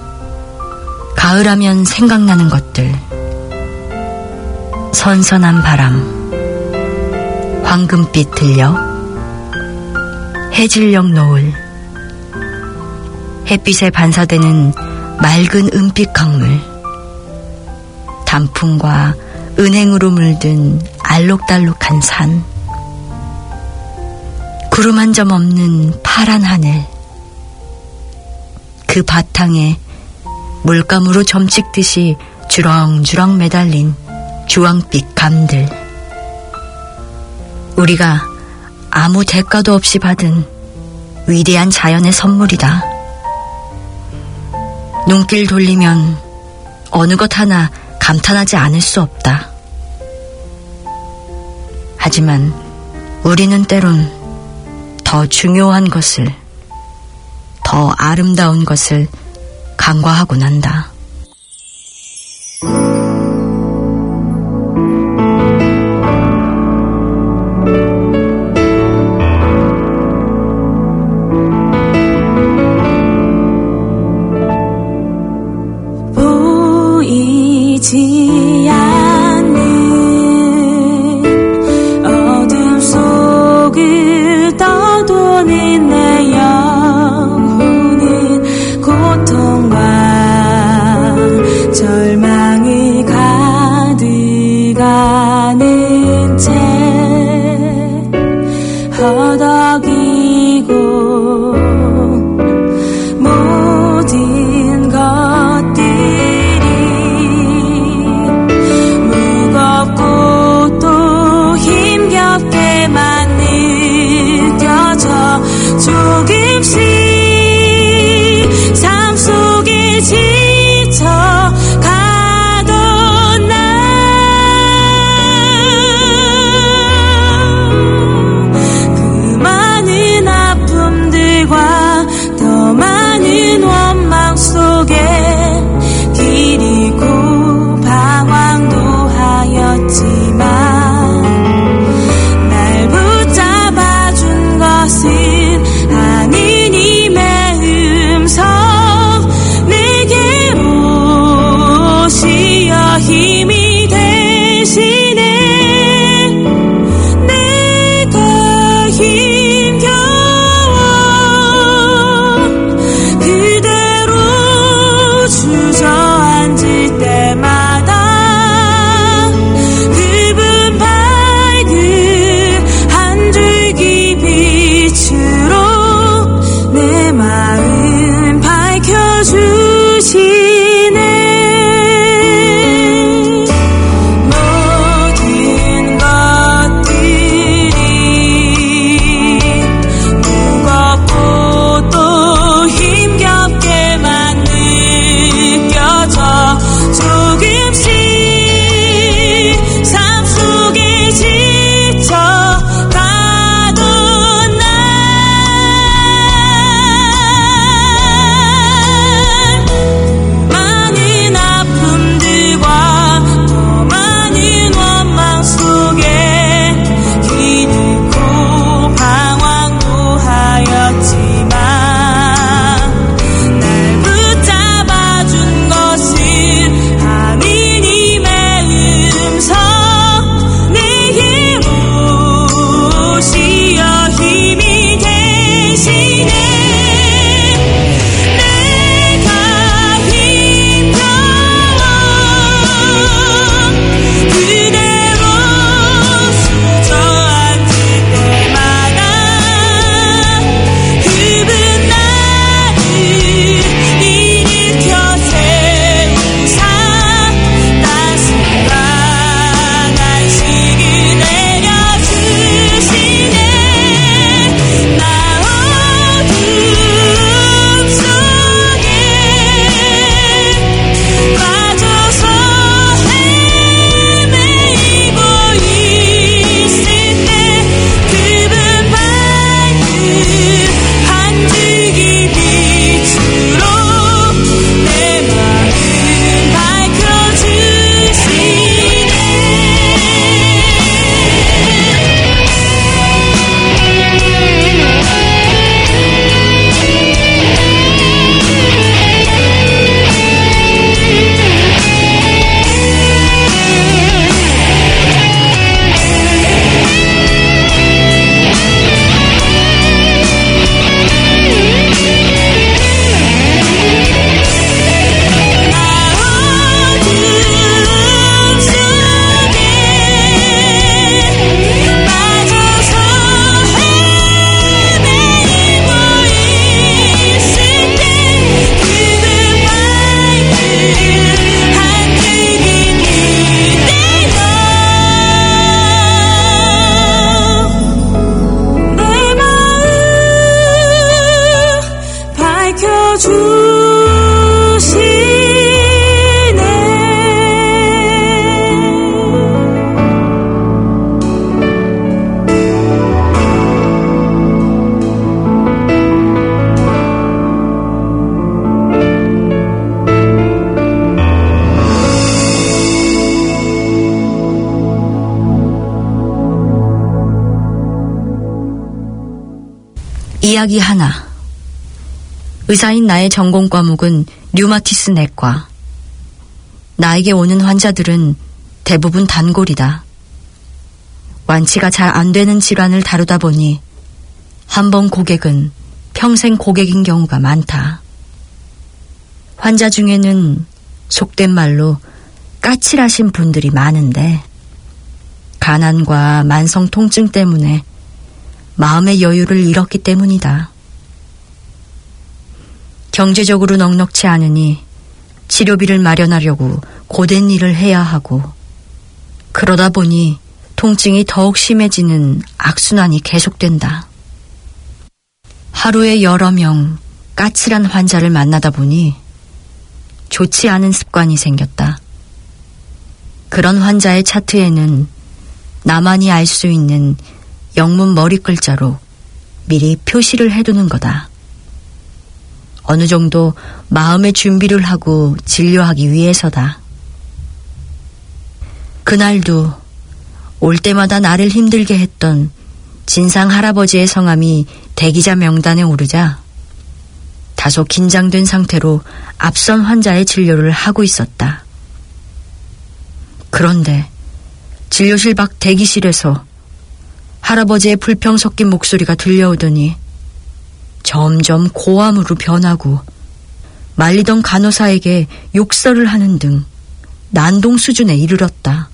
가을하면 생각나는 것들. 선선한 바람, 황금빛 들려, 해질녘 노을, 햇빛에 반사되는 맑은 은빛 강물, 단풍과 은행으로 물든 알록달록한 산, 구름 한 점 없는 파란 하늘, 그 바탕에 물감으로 점찍듯이 주렁주렁 매달린 주황빛 감들. 우리가 아무 대가도 없이 받은 위대한 자연의 선물이다. 눈길 돌리면 어느 것 하나 감탄하지 않을 수 없다. 하지만 우리는 때론 더 중요한 것을, 더 아름다운 것을 간과하곤 한다. 보이지 않는 어둠 속을 떠도는 내 영혼은 고통과 절망이 가득하는 채 허덕이고 모든 것들이 무겁고 또 힘겹게만 느껴져 조금씩 삶 속에 지쳐가던 날 그만 이야기 하나. 의사인 나의 전공 과목은 류마티스 내과. 나에게 오는 환자들은 대부분 단골이다. 완치가 잘 안 되는 질환을 다루다 보니 한 번 고객은 평생 고객인 경우가 많다. 환자 중에는 속된 말로 까칠하신 분들이 많은데 가난과 만성 통증 때문에 마음의 여유를 잃었기 때문이다. 경제적으로 넉넉치 않으니 치료비를 마련하려고 고된 일을 해야 하고 그러다 보니 통증이 더욱 심해지는 악순환이 계속된다. 하루에 여러 명 까칠한 환자를 만나다 보니 좋지 않은 습관이 생겼다. 그런 환자의 차트에는 나만이 알 수 있는 영문 머리 글자로 미리 표시를 해두는 거다. 어느 정도 마음의 준비를 하고 진료하기 위해서다. 그날도 올 때마다 나를 힘들게 했던 진상 할아버지의 성함이 대기자 명단에 오르자 다소 긴장된 상태로 앞선 환자의 진료를 하고 있었다. 그런데 진료실 밖 대기실에서 할아버지의 불평 섞인 목소리가 들려오더니 점점 고함으로 변하고 말리던 간호사에게 욕설을 하는 등 난동 수준에 이르렀다.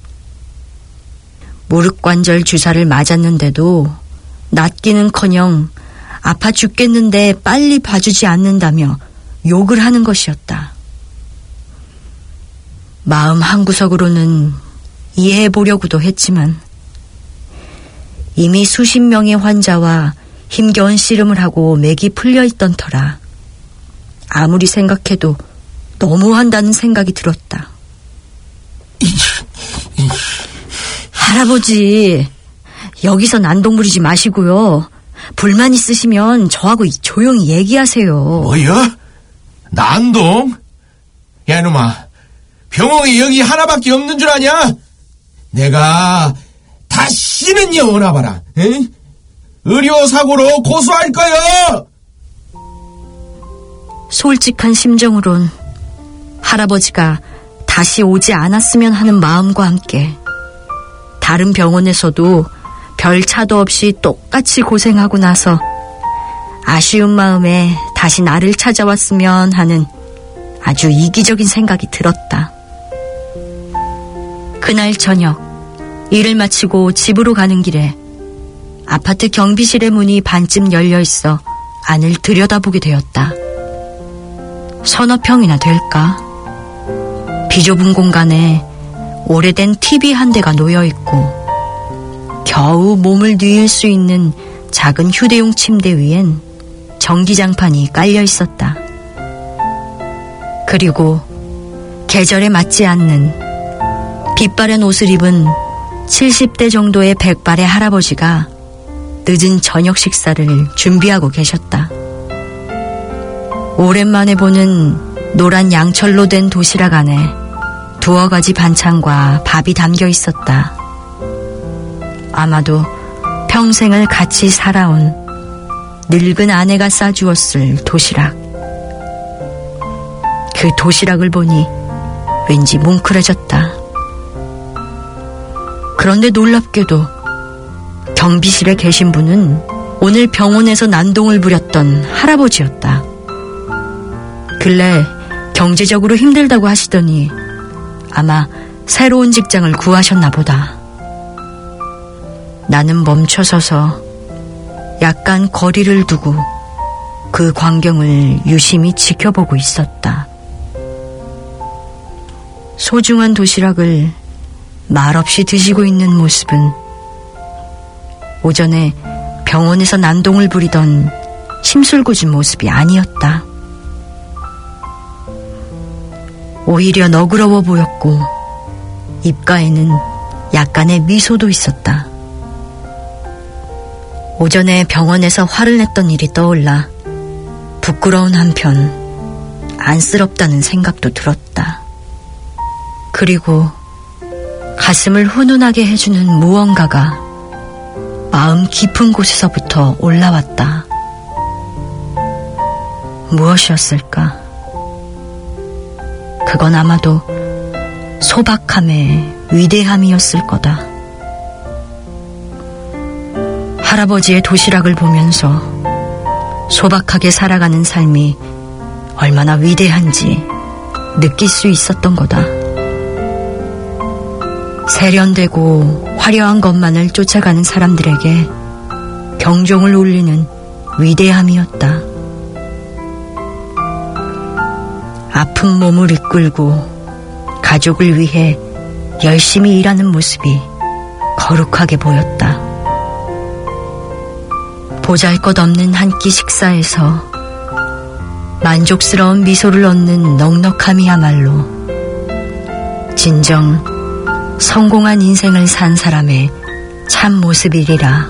무릎관절 주사를 맞았는데도 낫기는커녕 아파 죽겠는데 빨리 봐주지 않는다며 욕을 하는 것이었다. 마음 한구석으로는 이해해보려고도 했지만 이미 수십 명의 환자와 힘겨운 씨름을 하고 맥이 풀려있던 터라 아무리 생각해도 너무한다는 생각이 들었다. 할아버지, 여기서 난동 부리지 마시고요. 불만 있으시면 저하고 조용히 얘기하세요. 뭐야? 난동? 야, 이놈아, 병원이 여기 하나밖에 없는 줄 아냐? 내가 다시는 영원하 봐라. 응? 의료사고로 고소할 거야. 솔직한 심정으론 할아버지가 다시 오지 않았으면 하는 마음과 함께 다른 병원에서도 별 차도 없이 똑같이 고생하고 나서 아쉬운 마음에 다시 나를 찾아왔으면 하는 아주 이기적인 생각이 들었다. 그날 저녁 일을 마치고 집으로 가는 길에 아파트 경비실의 문이 반쯤 열려있어 안을 들여다보게 되었다. 서너 평이나 될까? 비좁은 공간에 오래된 TV 한 대가 놓여있고 겨우 몸을 뉘을 수 있는 작은 휴대용 침대 위엔 전기장판이 깔려있었다. 그리고 계절에 맞지 않는 빛바랜 옷을 입은 70대 정도의 백발의 할아버지가 늦은 저녁 식사를 준비하고 계셨다. 오랜만에 보는 노란 양철로 된 도시락 안에 두어 가지 반찬과 밥이 담겨 있었다. 아마도 평생을 같이 살아온 늙은 아내가 싸주었을 도시락. 그 도시락을 보니 왠지 뭉클해졌다. 그런데 놀랍게도 경비실에 계신 분은 오늘 병원에서 난동을 부렸던 할아버지였다. 근래 경제적으로 힘들다고 하시더니 아마 새로운 직장을 구하셨나 보다. 나는 멈춰서서 약간 거리를 두고 그 광경을 유심히 지켜보고 있었다. 소중한 도시락을 말없이 드시고 있는 모습은 오전에 병원에서 난동을 부리던 심술궂은 모습이 아니었다. 오히려 너그러워 보였고 입가에는 약간의 미소도 있었다. 오전에 병원에서 화를 냈던 일이 떠올라 부끄러운 한편 안쓰럽다는 생각도 들었다. 그리고 가슴을 훈훈하게 해주는 무언가가 마음 깊은 곳에서부터 올라왔다. 무엇이었을까? 그건 아마도 소박함의 위대함이었을 거다. 할아버지의 도시락을 보면서 소박하게 살아가는 삶이 얼마나 위대한지 느낄 수 있었던 거다. 세련되고 화려한 것만을 쫓아가는 사람들에게 경종을 울리는 위대함이었다. 아픈 몸을 이끌고 가족을 위해 열심히 일하는 모습이 거룩하게 보였다. 보잘것없는 한 끼 식사에서 만족스러운 미소를 얻는 넉넉함이야말로 진정 성공한 인생을 산 사람의 참 모습이리라.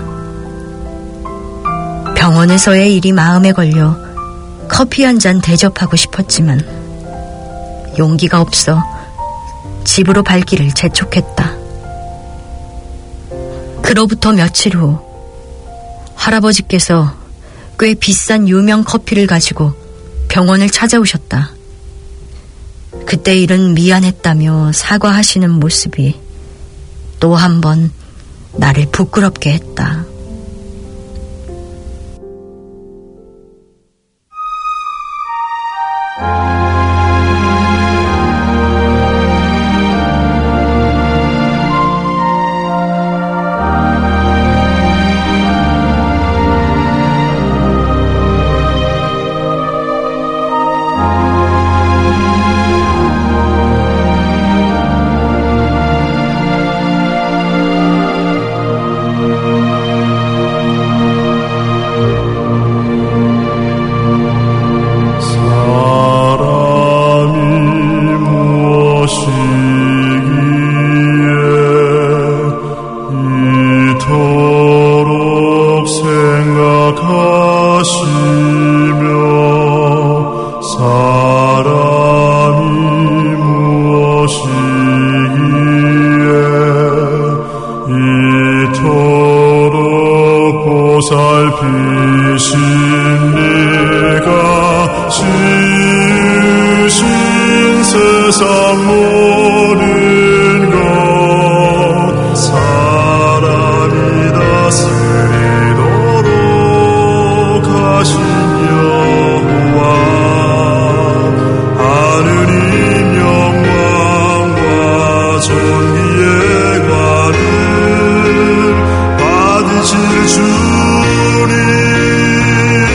병원에서의 일이 마음에 걸려 커피 한 잔 대접하고 싶었지만 용기가 없어 집으로 발길을 재촉했다. 그로부터 며칠 후 할아버지께서 꽤 비싼 유명 커피를 가지고 병원을 찾아오셨다. 그때 일은 미안했다며 사과하시는 모습이 또 한 번 나를 부끄럽게 했다.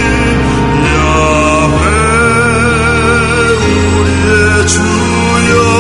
주여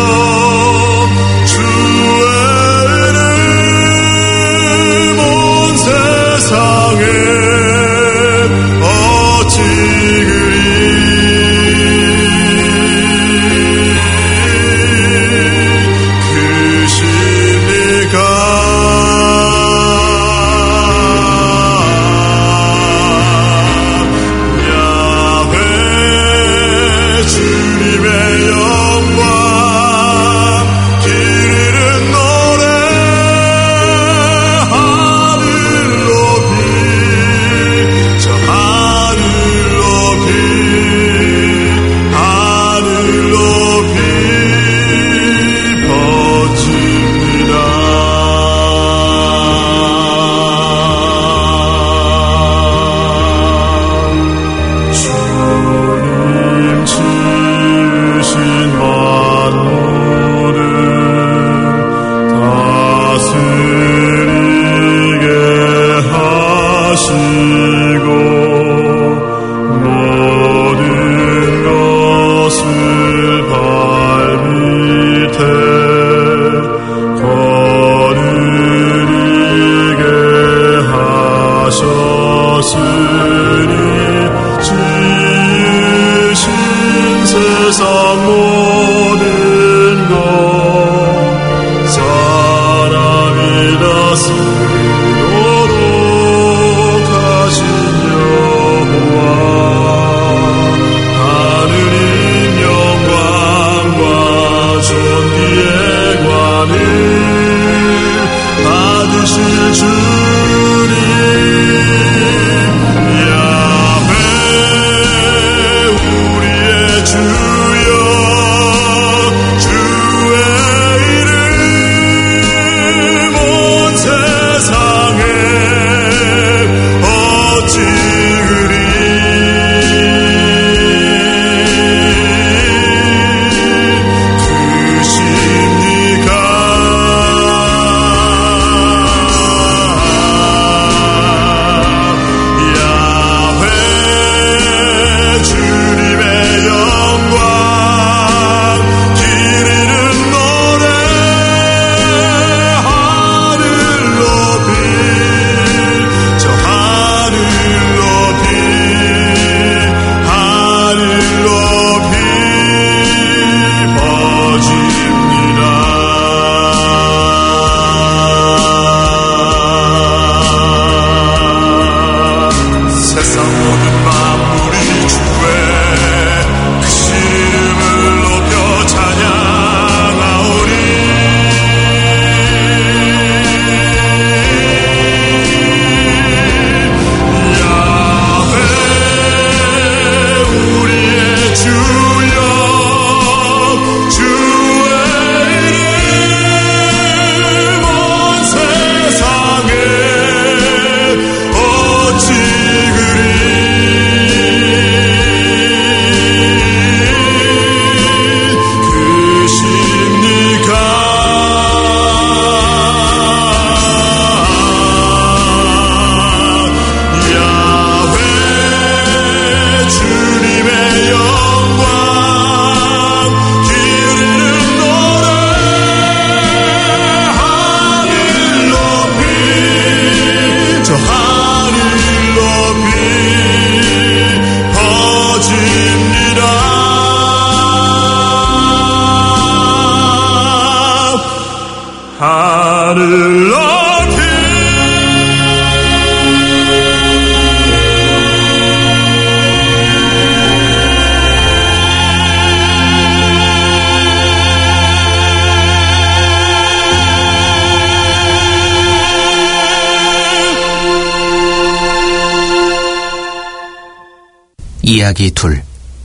이야기 2.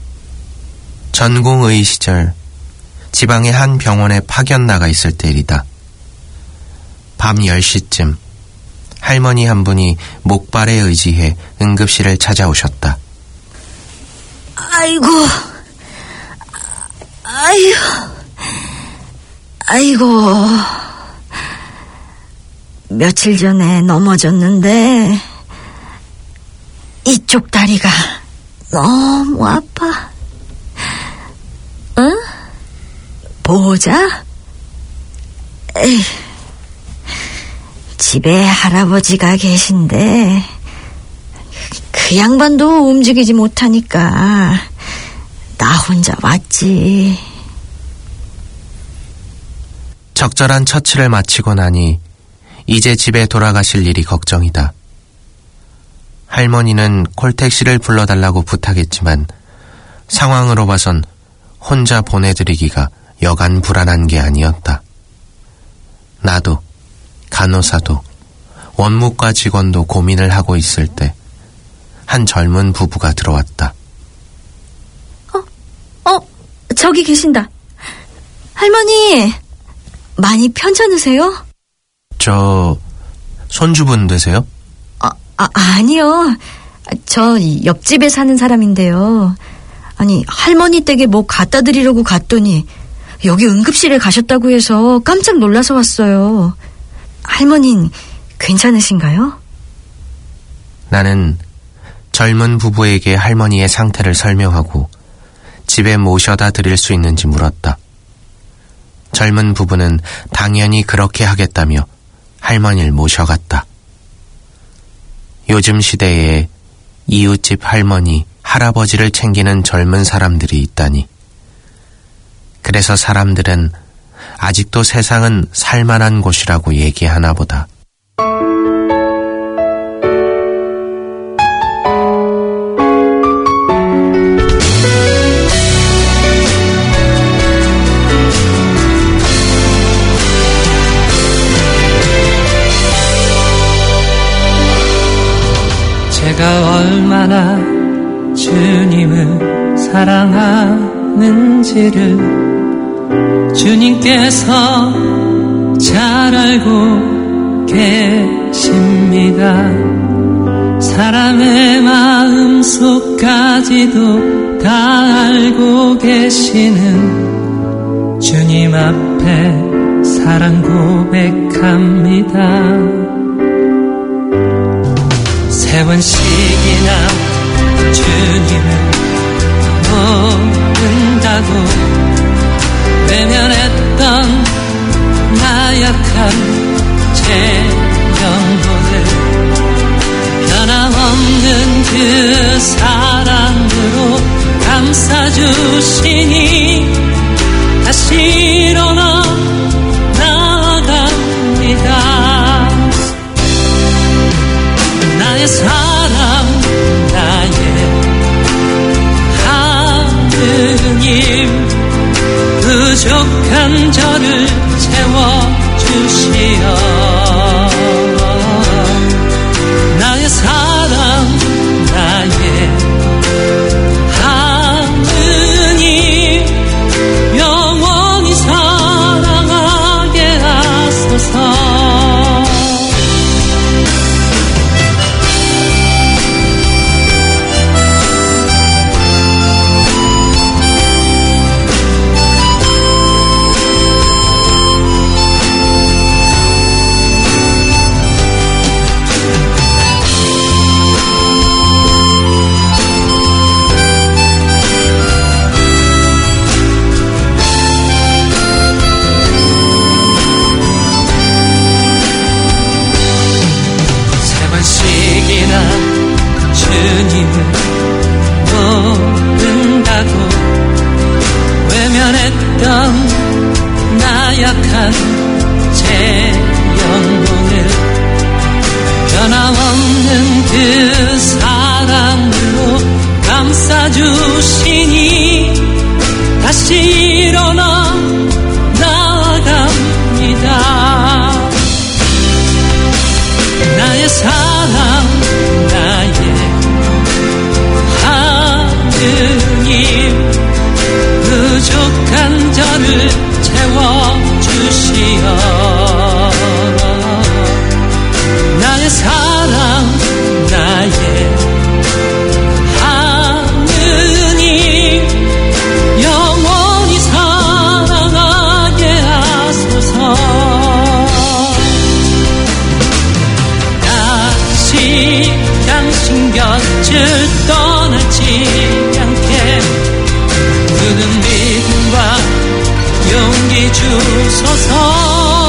전공의 시절 지방의 한 병원에 파견 나가 있을 때이다. 밤 10시쯤 할머니 한 분이 목발에 의지해 응급실을 찾아오셨다. 아이고, 며칠 전에 넘어졌는데 이쪽 다리가 너무 아파. 응? 보호자? 에이, 집에 할아버지가 계신데 그 양반도 움직이지 못하니까 나 혼자 왔지. 적절한 처치를 마치고 나니 이제 집에 돌아가실 일이 걱정이다. 할머니는 콜택시를 불러달라고 부탁했지만 상황으로 봐선 혼자 보내드리기가 여간 불안한 게 아니었다. 나도, 간호사도, 원무과 직원도 고민을 하고 있을 때 한 젊은 부부가 들어왔다. 저기 계신다. 할머니, 많이 편찮으세요? 저 손주분 되세요? 아니요. 저 옆집에 사는 사람인데요. 아니, 할머니 댁에 뭐 갖다 드리려고 갔더니 여기 응급실에 가셨다고 해서 깜짝 놀라서 왔어요. 할머니는 괜찮으신가요? 나는 젊은 부부에게 할머니의 상태를 설명하고 집에 모셔다 드릴 수 있는지 물었다. 젊은 부부는 당연히 그렇게 하겠다며 할머니를 모셔갔다. 요즘 시대에 이웃집 할머니, 할아버지를 챙기는 젊은 사람들이 있다니. 그래서 사람들은 아직도 세상은 살만한 곳이라고 얘기하나 보다. 제가 얼마나 주님을 사랑하는지를 주님께서 잘 알고 계십니다. 사람의 마음 속까지도 다 알고 계시는 주님 앞에 사랑 고백합니다. 세 번씩이나 주님을 모른다고 외면했던 나약한 제 영혼을 변함없는 그 사랑으로 감싸주시니 다시 일어나 나아갑니다. 나의 사랑, 나의 하느님, 부족한 저를 채워주시어. 나의 사랑, 나의 하느님, 영원히 사랑하게 하소서. 주님을 모른다고 외면했던 나약한 제 영혼을 변함없는 그 사랑으로 감싸주시니 다시 일어나 나아갑니다. 나의 사랑, 나의 하느님, 저를 채워주시어 나의 사랑 나의 하느님 영원히 사랑하게 하소서 다시 당신 곁을 떠나지 않게 주는 믿음과 용기 주소서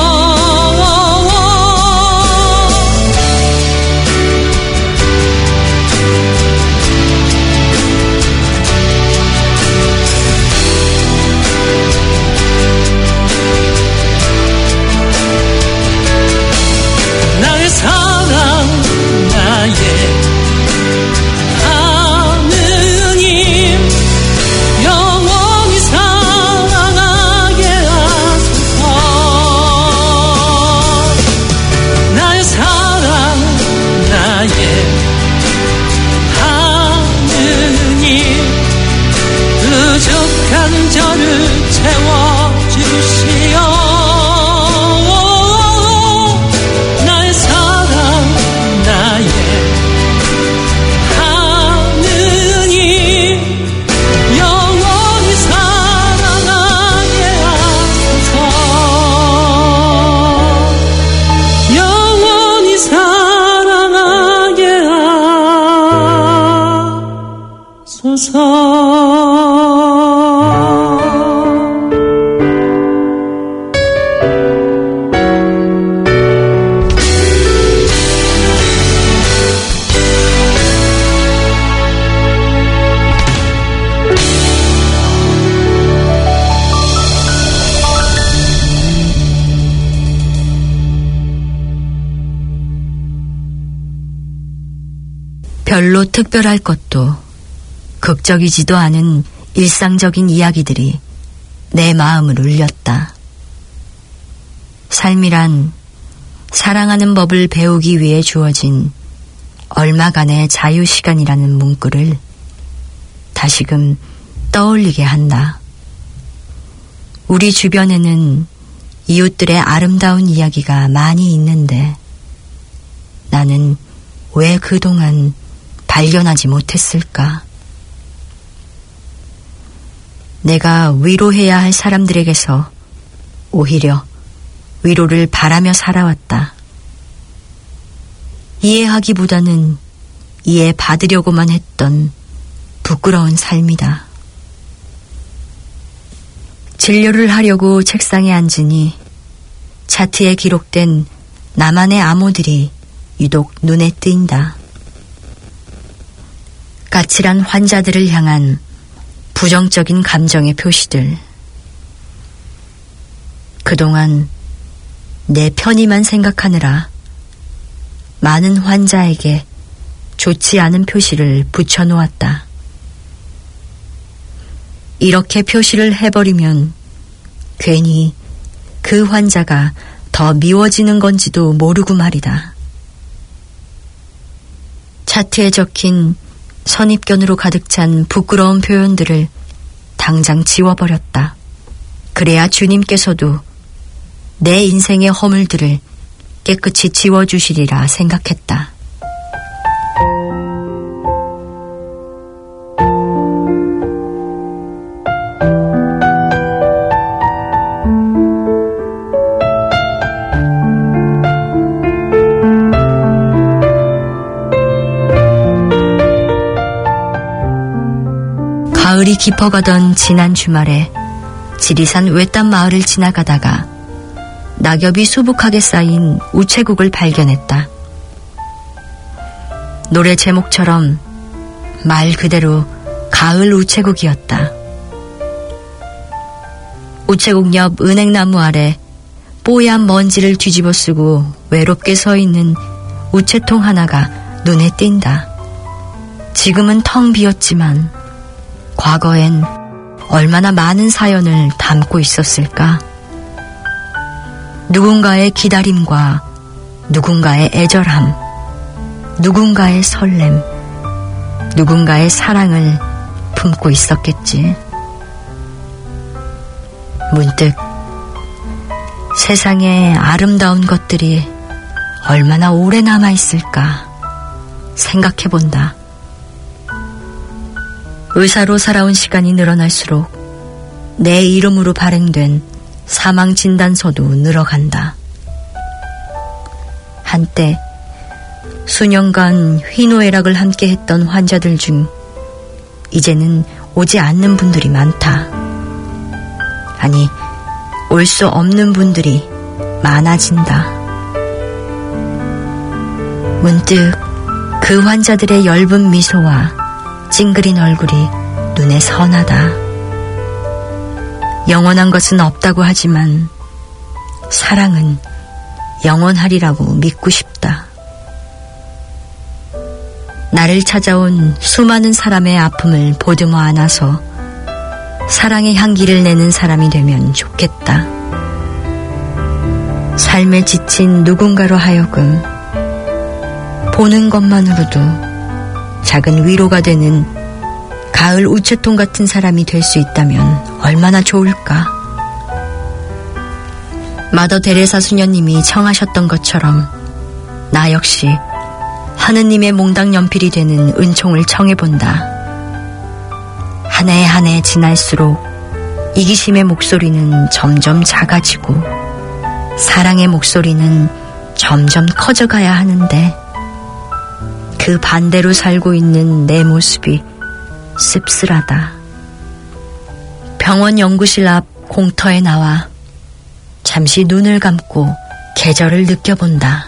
나의 사랑 나의 하느님 영원히 사랑하게 하소서 나의 사랑 나의 하느님 부족한 저를 채워주시어 나의 사랑 나의 하느님 영원히 사랑하게 하소서 영원히 사랑하게 하소서 별로 특별할 것도 극적이지도 않은 일상적인 이야기들이 내 마음을 울렸다. 삶이란 사랑하는 법을 배우기 위해 주어진 얼마간의 자유시간이라는 문구를 다시금 떠올리게 한다. 우리 주변에는 이웃들의 아름다운 이야기가 많이 있는데 나는 왜 그동안 발견하지 못했을까? 내가 위로해야 할 사람들에게서 오히려 위로를 바라며 살아왔다. 이해하기보다는 이해받으려고만 했던 부끄러운 삶이다. 진료를 하려고 책상에 앉으니 차트에 기록된 나만의 암호들이 유독 눈에 띈다. 까칠한 환자들을 향한 부정적인 감정의 표시들. 그동안 내 편의만 생각하느라 많은 환자에게 좋지 않은 표시를 붙여놓았다. 이렇게 표시를 해버리면 괜히 그 환자가 더 미워지는 건지도 모르고 말이다. 차트에 적힌 선입견으로 가득 찬 부끄러운 표현들을 당장 지워버렸다. 그래야 주님께서도 내 인생의 허물들을 깨끗이 지워주시리라 생각했다. 가을이 깊어가던 지난 주말에 지리산 외딴 마을을 지나가다가 낙엽이 수북하게 쌓인 우체국을 발견했다. 노래 제목처럼 말 그대로 가을 우체국이었다. 우체국 옆 은행나무 아래 뽀얀 먼지를 뒤집어 쓰고 외롭게 서 있는 우체통 하나가 눈에 띈다. 지금은 텅 비었지만 과거엔 얼마나 많은 사연을 담고 있었을까? 누군가의 기다림과 누군가의 애절함, 누군가의 설렘, 누군가의 사랑을 품고 있었겠지. 문득 세상에 아름다운 것들이 얼마나 오래 남아있을까 생각해본다. 의사로 살아온 시간이 늘어날수록 내 이름으로 발행된 사망진단서도 늘어간다. 한때 수년간 희노애락을 함께 했던 환자들 중 이제는 오지 않는 분들이 많다. 아니, 올 수 없는 분들이 많아진다. 문득 그 환자들의 엷은 미소와 찡그린 얼굴이 눈에 선하다. 영원한 것은 없다고 하지만 사랑은 영원하리라고 믿고 싶다. 나를 찾아온 수많은 사람의 아픔을 보듬어 안아서 사랑의 향기를 내는 사람이 되면 좋겠다. 삶에 지친 누군가로 하여금 보는 것만으로도 작은 위로가 되는 가을 우체통 같은 사람이 될 수 있다면 얼마나 좋을까. 마더 데레사 수녀님이 청하셨던 것처럼 나 역시 하느님의 몽당 연필이 되는 은총을 청해본다. 한 해 한 해 지날수록 이기심의 목소리는 점점 작아지고 사랑의 목소리는 점점 커져가야 하는데 그 반대로 살고 있는 내 모습이 씁쓸하다. 병원 연구실 앞 공터에 나와 잠시 눈을 감고 계절을 느껴본다.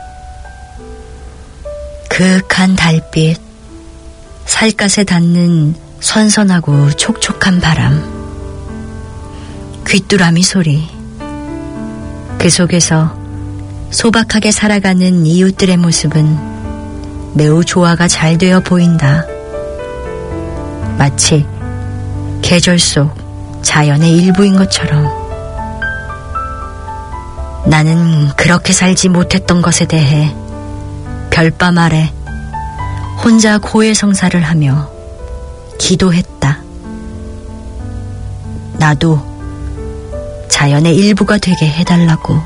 그윽한 달빛, 살갗에 닿는 선선하고 촉촉한 바람, 귀뚜라미 소리, 그 속에서 소박하게 살아가는 이웃들의 모습은 매우 조화가 잘 되어 보인다. 마치 계절 속 자연의 일부인 것처럼. 나는 그렇게 살지 못했던 것에 대해 별밤 아래 혼자 고해성사를 하며 기도했다. 나도 자연의 일부가 되게 해달라고.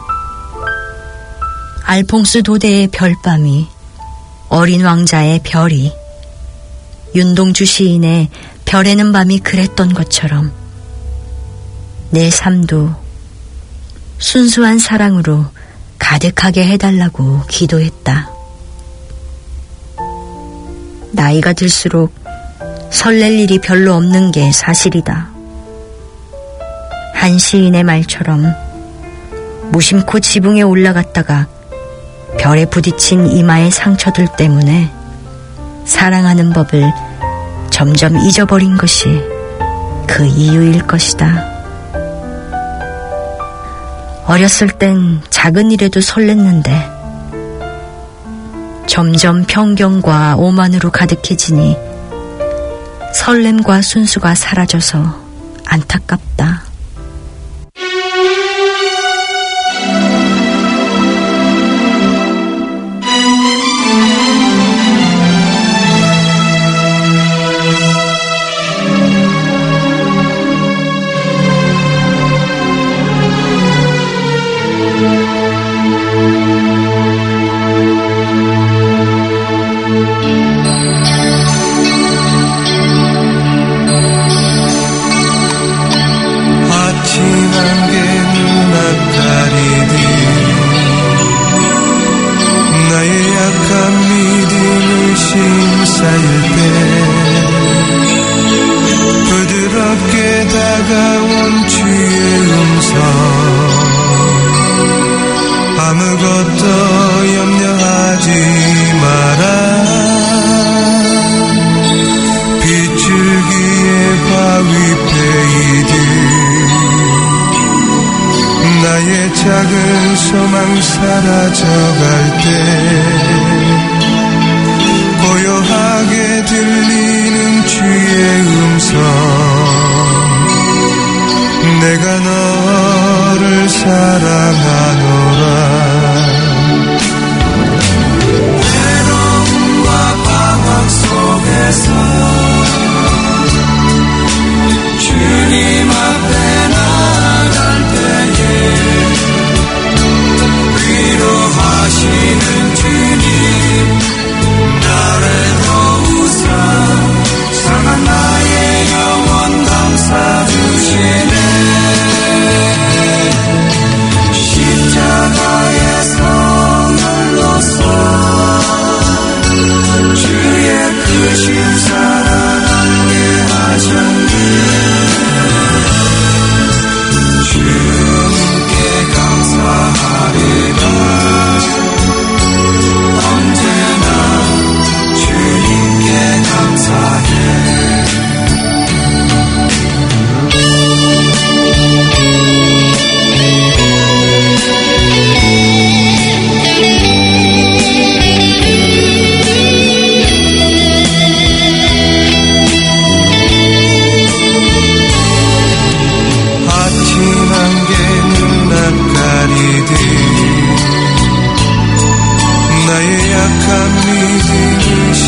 알퐁스 도데의 별밤이, 어린 왕자의 별이, 윤동주 시인의 별에는 밤이 그랬던 것처럼 내 삶도 순수한 사랑으로 가득하게 해달라고 기도했다. 나이가 들수록 설렐 일이 별로 없는 게 사실이다. 한 시인의 말처럼 무심코 지붕에 올라갔다가 별에 부딪힌 이마의 상처들 때문에 사랑하는 법을 점점 잊어버린 것이 그 이유일 것이다. 어렸을 땐 작은 일에도 설렜는데 점점 편견과 오만으로 가득해지니 설렘과 순수가 사라져서 안타깝다.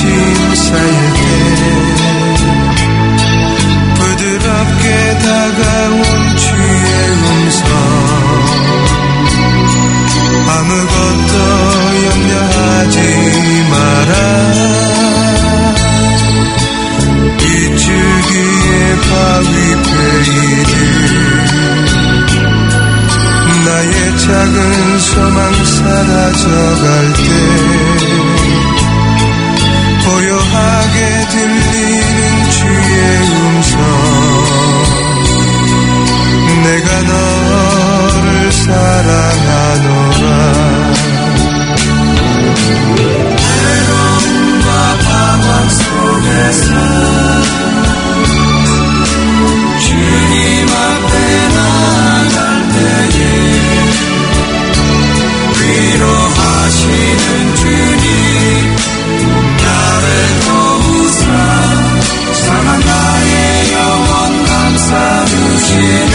대신 살게 부드럽게 다가온 주의 음성 아무것도 염려하지 마라 이 줄기의 바위 베이를 나의 작은 소망 사라져갈 때 고요하게 들리는 주의 음성 내가 너를 사랑하노라 외로움과 방황 속에서 주님 앞에 나갈 때에 위로하시는 주님 나를 도우사 상한 나의 영원 감싸 주시네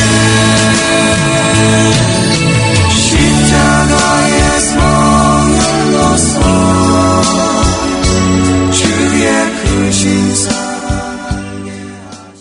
십자가의 성혈로서 주의 크신 사랑 알게 하시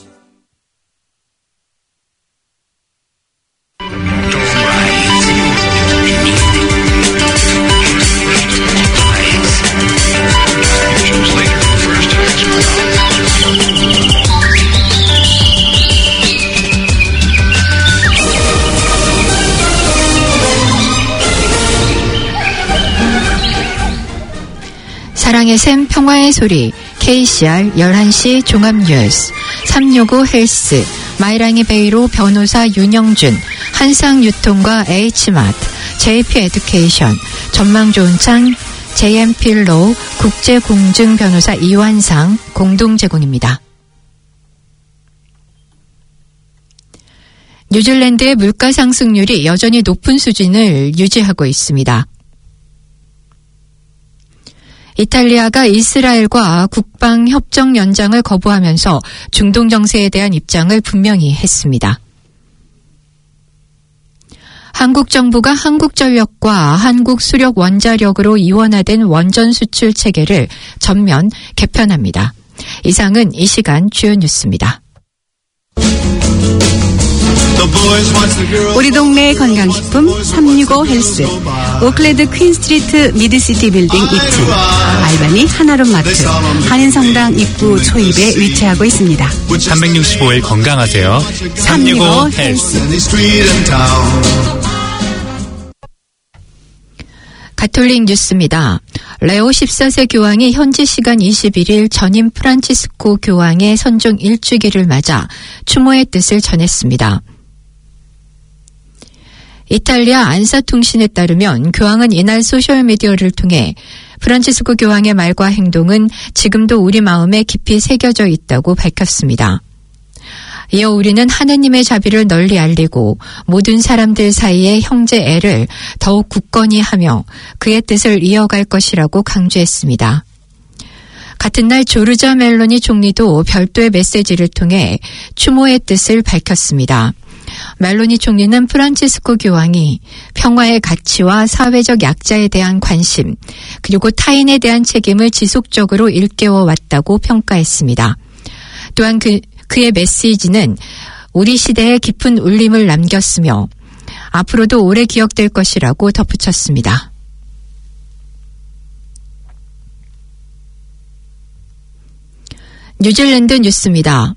사랑의 샘 평화의 소리 KCR 11시 종합뉴스 365 헬스 마이랑이 베이로 변호사 윤영준 한상유통과 H마트 JP 에듀케이션 전망 좋은 창 JM필로 국제공증변호사 이완상 공동 제공입니다. 뉴질랜드의 물가 상승률이 여전히 높은 수준을 유지하고 있습니다. 이탈리아가 이스라엘과 국방협정 연장을 거부하면서 중동 정세에 대한 입장을 분명히 했습니다. 한국 정부가 한국전력과 한국수력원자력으로 이원화된 원전 수출 체계를 전면 개편합니다. 이상은 이 시간 주요 뉴스입니다. 우리 동네 건강식품 365 헬스 오클랜드 퀸스트리트 미드시티 빌딩 2층 알바니 하나룸 마트 한인성당 입구 초입에 위치하고 있습니다. 365일 건강하세요. 365 헬스. 가톨릭 뉴스입니다. 레오 14세 교황이 현지 시간 21일 전임 프란치스코 교황의 선종 1주기를 맞아 추모의 뜻을 전했습니다. 이탈리아 안사통신에 따르면 교황은 이날 소셜미디어를 통해 프란치스코 교황의 말과 행동은 지금도 우리 마음에 깊이 새겨져 있다고 밝혔습니다. 이어 우리는 하느님의 자비를 널리 알리고 모든 사람들 사이의 형제애를 더욱 굳건히 하며 그의 뜻을 이어갈 것이라고 강조했습니다. 같은 날 조르자 멜로니 총리도 별도의 메시지를 통해 추모의 뜻을 밝혔습니다. 멜로니 총리는 프란치스코 교황이 평화의 가치와 사회적 약자에 대한 관심 그리고 타인에 대한 책임을 지속적으로 일깨워 왔다고 평가했습니다. 또한 그의 메시지는 우리 시대에 깊은 울림을 남겼으며 앞으로도 오래 기억될 것이라고 덧붙였습니다. 뉴질랜드 뉴스입니다.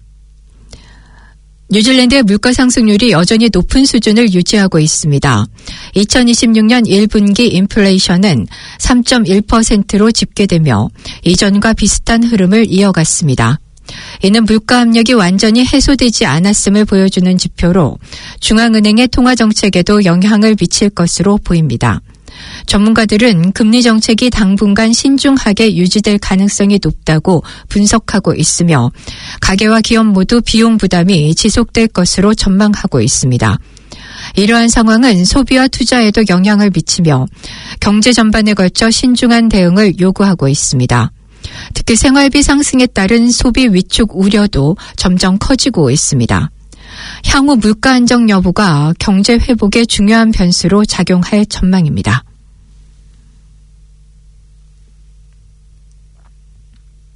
뉴질랜드의 물가 상승률이 여전히 높은 수준을 유지하고 있습니다. 2026년 1분기 인플레이션은 3.1%로 집계되며 이전과 비슷한 흐름을 이어갔습니다. 이는 물가 압력이 완전히 해소되지 않았음을 보여주는 지표로 중앙은행의 통화정책에도 영향을 미칠 것으로 보입니다. 전문가들은 금리 정책이 당분간 신중하게 유지될 가능성이 높다고 분석하고 있으며 가계와 기업 모두 비용 부담이 지속될 것으로 전망하고 있습니다. 이러한 상황은 소비와 투자에도 영향을 미치며 경제 전반에 걸쳐 신중한 대응을 요구하고 있습니다. 특히 생활비 상승에 따른 소비 위축 우려도 점점 커지고 있습니다. 향후 물가 안정 여부가 경제 회복에 중요한 변수로 작용할 전망입니다.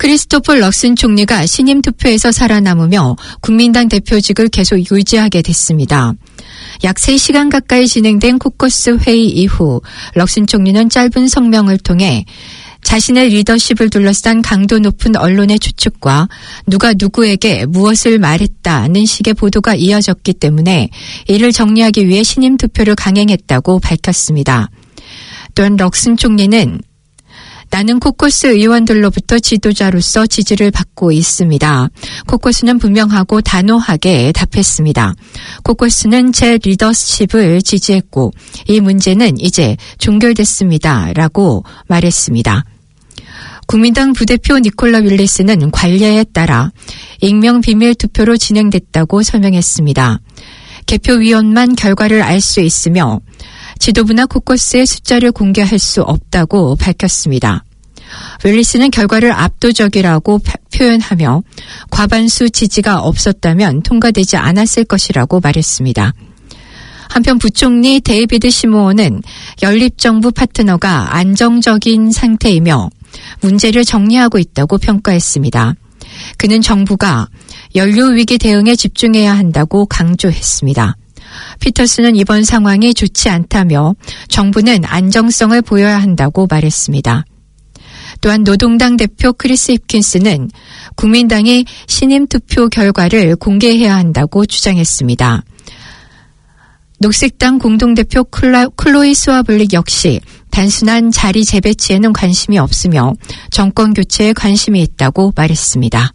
크리스토퍼 럭슨 총리가 신임 투표에서 살아남으며 국민당 대표직을 계속 유지하게 됐습니다. 약 3시간 가까이 진행된 코커스 회의 이후 럭슨 총리는 짧은 성명을 통해 자신의 리더십을 둘러싼 강도 높은 언론의 추측과 누가 누구에게 무엇을 말했다는 식의 보도가 이어졌기 때문에 이를 정리하기 위해 신임 투표를 강행했다고 밝혔습니다. 또한 럭슨 총리는 나는 코커스 의원들로부터 지도자로서 지지를 받고 있습니다. 코커스는 분명하고 단호하게 답했습니다. 코커스는 제 리더십을 지지했고 이 문제는 이제 종결됐습니다. 라고 말했습니다. 국민당 부대표 니콜라 윌리스는 관례에 따라 익명 비밀 투표로 진행됐다고 설명했습니다. 개표위원만 결과를 알 수 있으며 지도부나 코커스의 숫자를 공개할 수 없다고 밝혔습니다. 윌리스는 결과를 압도적이라고 표현하며 과반수 지지가 없었다면 통과되지 않았을 것이라고 말했습니다. 한편 부총리 데이비드 시모어는 연립정부 파트너가 안정적인 상태이며 문제를 정리하고 있다고 평가했습니다. 그는 정부가 연료위기 대응에 집중해야 한다고 강조했습니다. 피터스는 이번 상황이 좋지 않다며 정부는 안정성을 보여야 한다고 말했습니다. 또한 노동당 대표 크리스 힙킨스는 국민당이 신임 투표 결과를 공개해야 한다고 주장했습니다. 녹색당 공동대표 클로이 스와블릭 역시 단순한 자리 재배치에는 관심이 없으며 정권 교체에 관심이 있다고 말했습니다.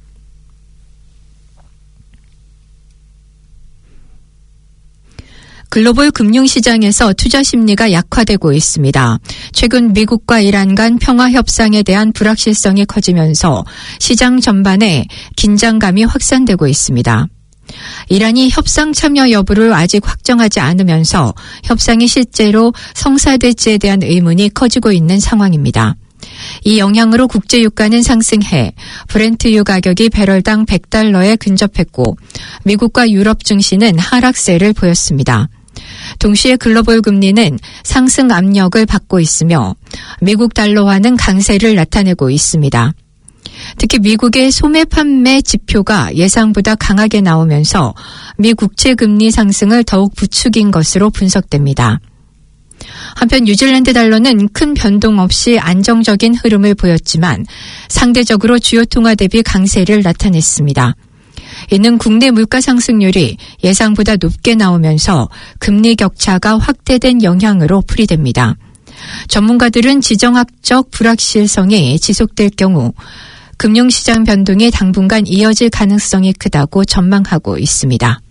글로벌 금융시장에서 투자 심리가 약화되고 있습니다. 최근 미국과 이란 간 평화 협상에 대한 불확실성이 커지면서 시장 전반에 긴장감이 확산되고 있습니다. 이란이 협상 참여 여부를 아직 확정하지 않으면서 협상이 실제로 성사될지에 대한 의문이 커지고 있는 상황입니다. 이 영향으로 국제유가는 상승해 브렌트유 가격이 배럴당 $100에 근접했고 미국과 유럽 증시는 하락세를 보였습니다. 동시에 글로벌 금리는 상승 압력을 받고 있으며 미국 달러화는 강세를 나타내고 있습니다. 특히 미국의 소매 판매 지표가 예상보다 강하게 나오면서 미 국채 금리 상승을 더욱 부추긴 것으로 분석됩니다. 한편 뉴질랜드 달러는 큰 변동 없이 안정적인 흐름을 보였지만 상대적으로 주요 통화 대비 강세를 나타냈습니다. 이는 국내 물가 상승률이 예상보다 높게 나오면서 금리 격차가 확대된 영향으로 풀이됩니다. 전문가들은 지정학적 불확실성이 지속될 경우 금융시장 변동이 당분간 이어질 가능성이 크다고 전망하고 있습니다.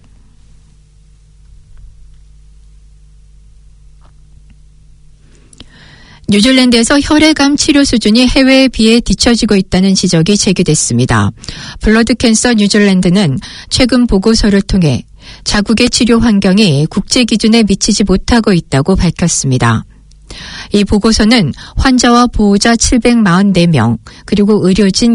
뉴질랜드에서 혈액암 치료 수준이 해외에 비해 뒤처지고 있다는 지적이 제기됐습니다. 블러드 캔서 뉴질랜드는 최근 보고서를 통해 자국의 치료 환경이 국제 기준에 미치지 못하고 있다고 밝혔습니다. 이 보고서는 환자와 보호자 744명 그리고 의료진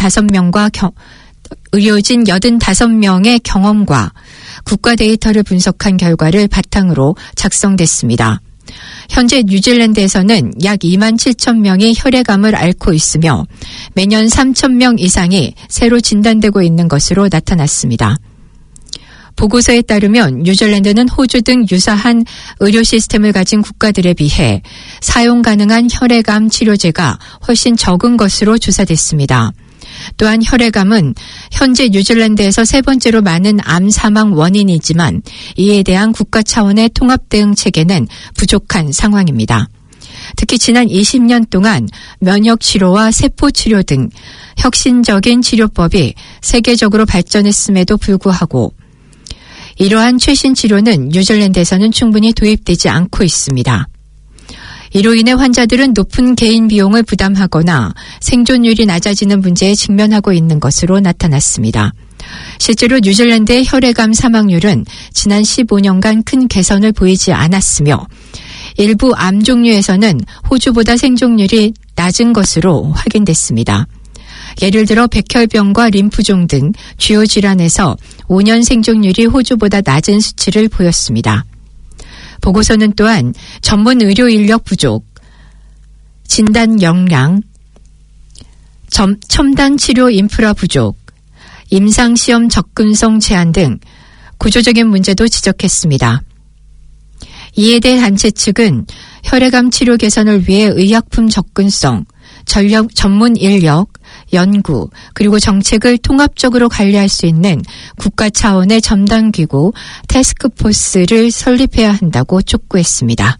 85명의 경험과 국가 데이터를 분석한 결과를 바탕으로 작성됐습니다. 현재 뉴질랜드에서는 약 2만 7천 명이 혈액암을 앓고 있으며 매년 3천 명 이상이 새로 진단되고 있는 것으로 나타났습니다. 보고서에 따르면 뉴질랜드는 호주 등 유사한 의료 시스템을 가진 국가들에 비해 사용 가능한 혈액암 치료제가 훨씬 적은 것으로 조사됐습니다. 또한 혈액암은 현재 뉴질랜드에서 세 번째로 많은 암 사망 원인이지만 이에 대한 국가 차원의 통합 대응 체계는 부족한 상황입니다. 특히 지난 20년 동안 면역 치료와 세포 치료 등 혁신적인 치료법이 세계적으로 발전했음에도 불구하고 이러한 최신 치료는 뉴질랜드에서는 충분히 도입되지 않고 있습니다. 이로 인해 환자들은 높은 개인 비용을 부담하거나 생존율이 낮아지는 문제에 직면하고 있는 것으로 나타났습니다. 실제로 뉴질랜드의 혈액암 사망률은 지난 15년간 큰 개선을 보이지 않았으며 일부 암 종류에서는 호주보다 생존율이 낮은 것으로 확인됐습니다. 예를 들어 백혈병과 림프종 등 주요 질환에서 5년 생존율이 호주보다 낮은 수치를 보였습니다. 보고서는 또한 전문 의료 인력 부족, 진단 역량, 첨단 치료 인프라 부족, 임상시험 접근성 제한 등 구조적인 문제도 지적했습니다. 이에 대해 단체 측은 혈액암 치료 개선을 위해 의약품 접근성, 전문 인력, 연구, 그리고 정책을 통합적으로 관리할 수 있는 국가 차원의 첨단기구 태스크포스를 설립해야 한다고 촉구했습니다.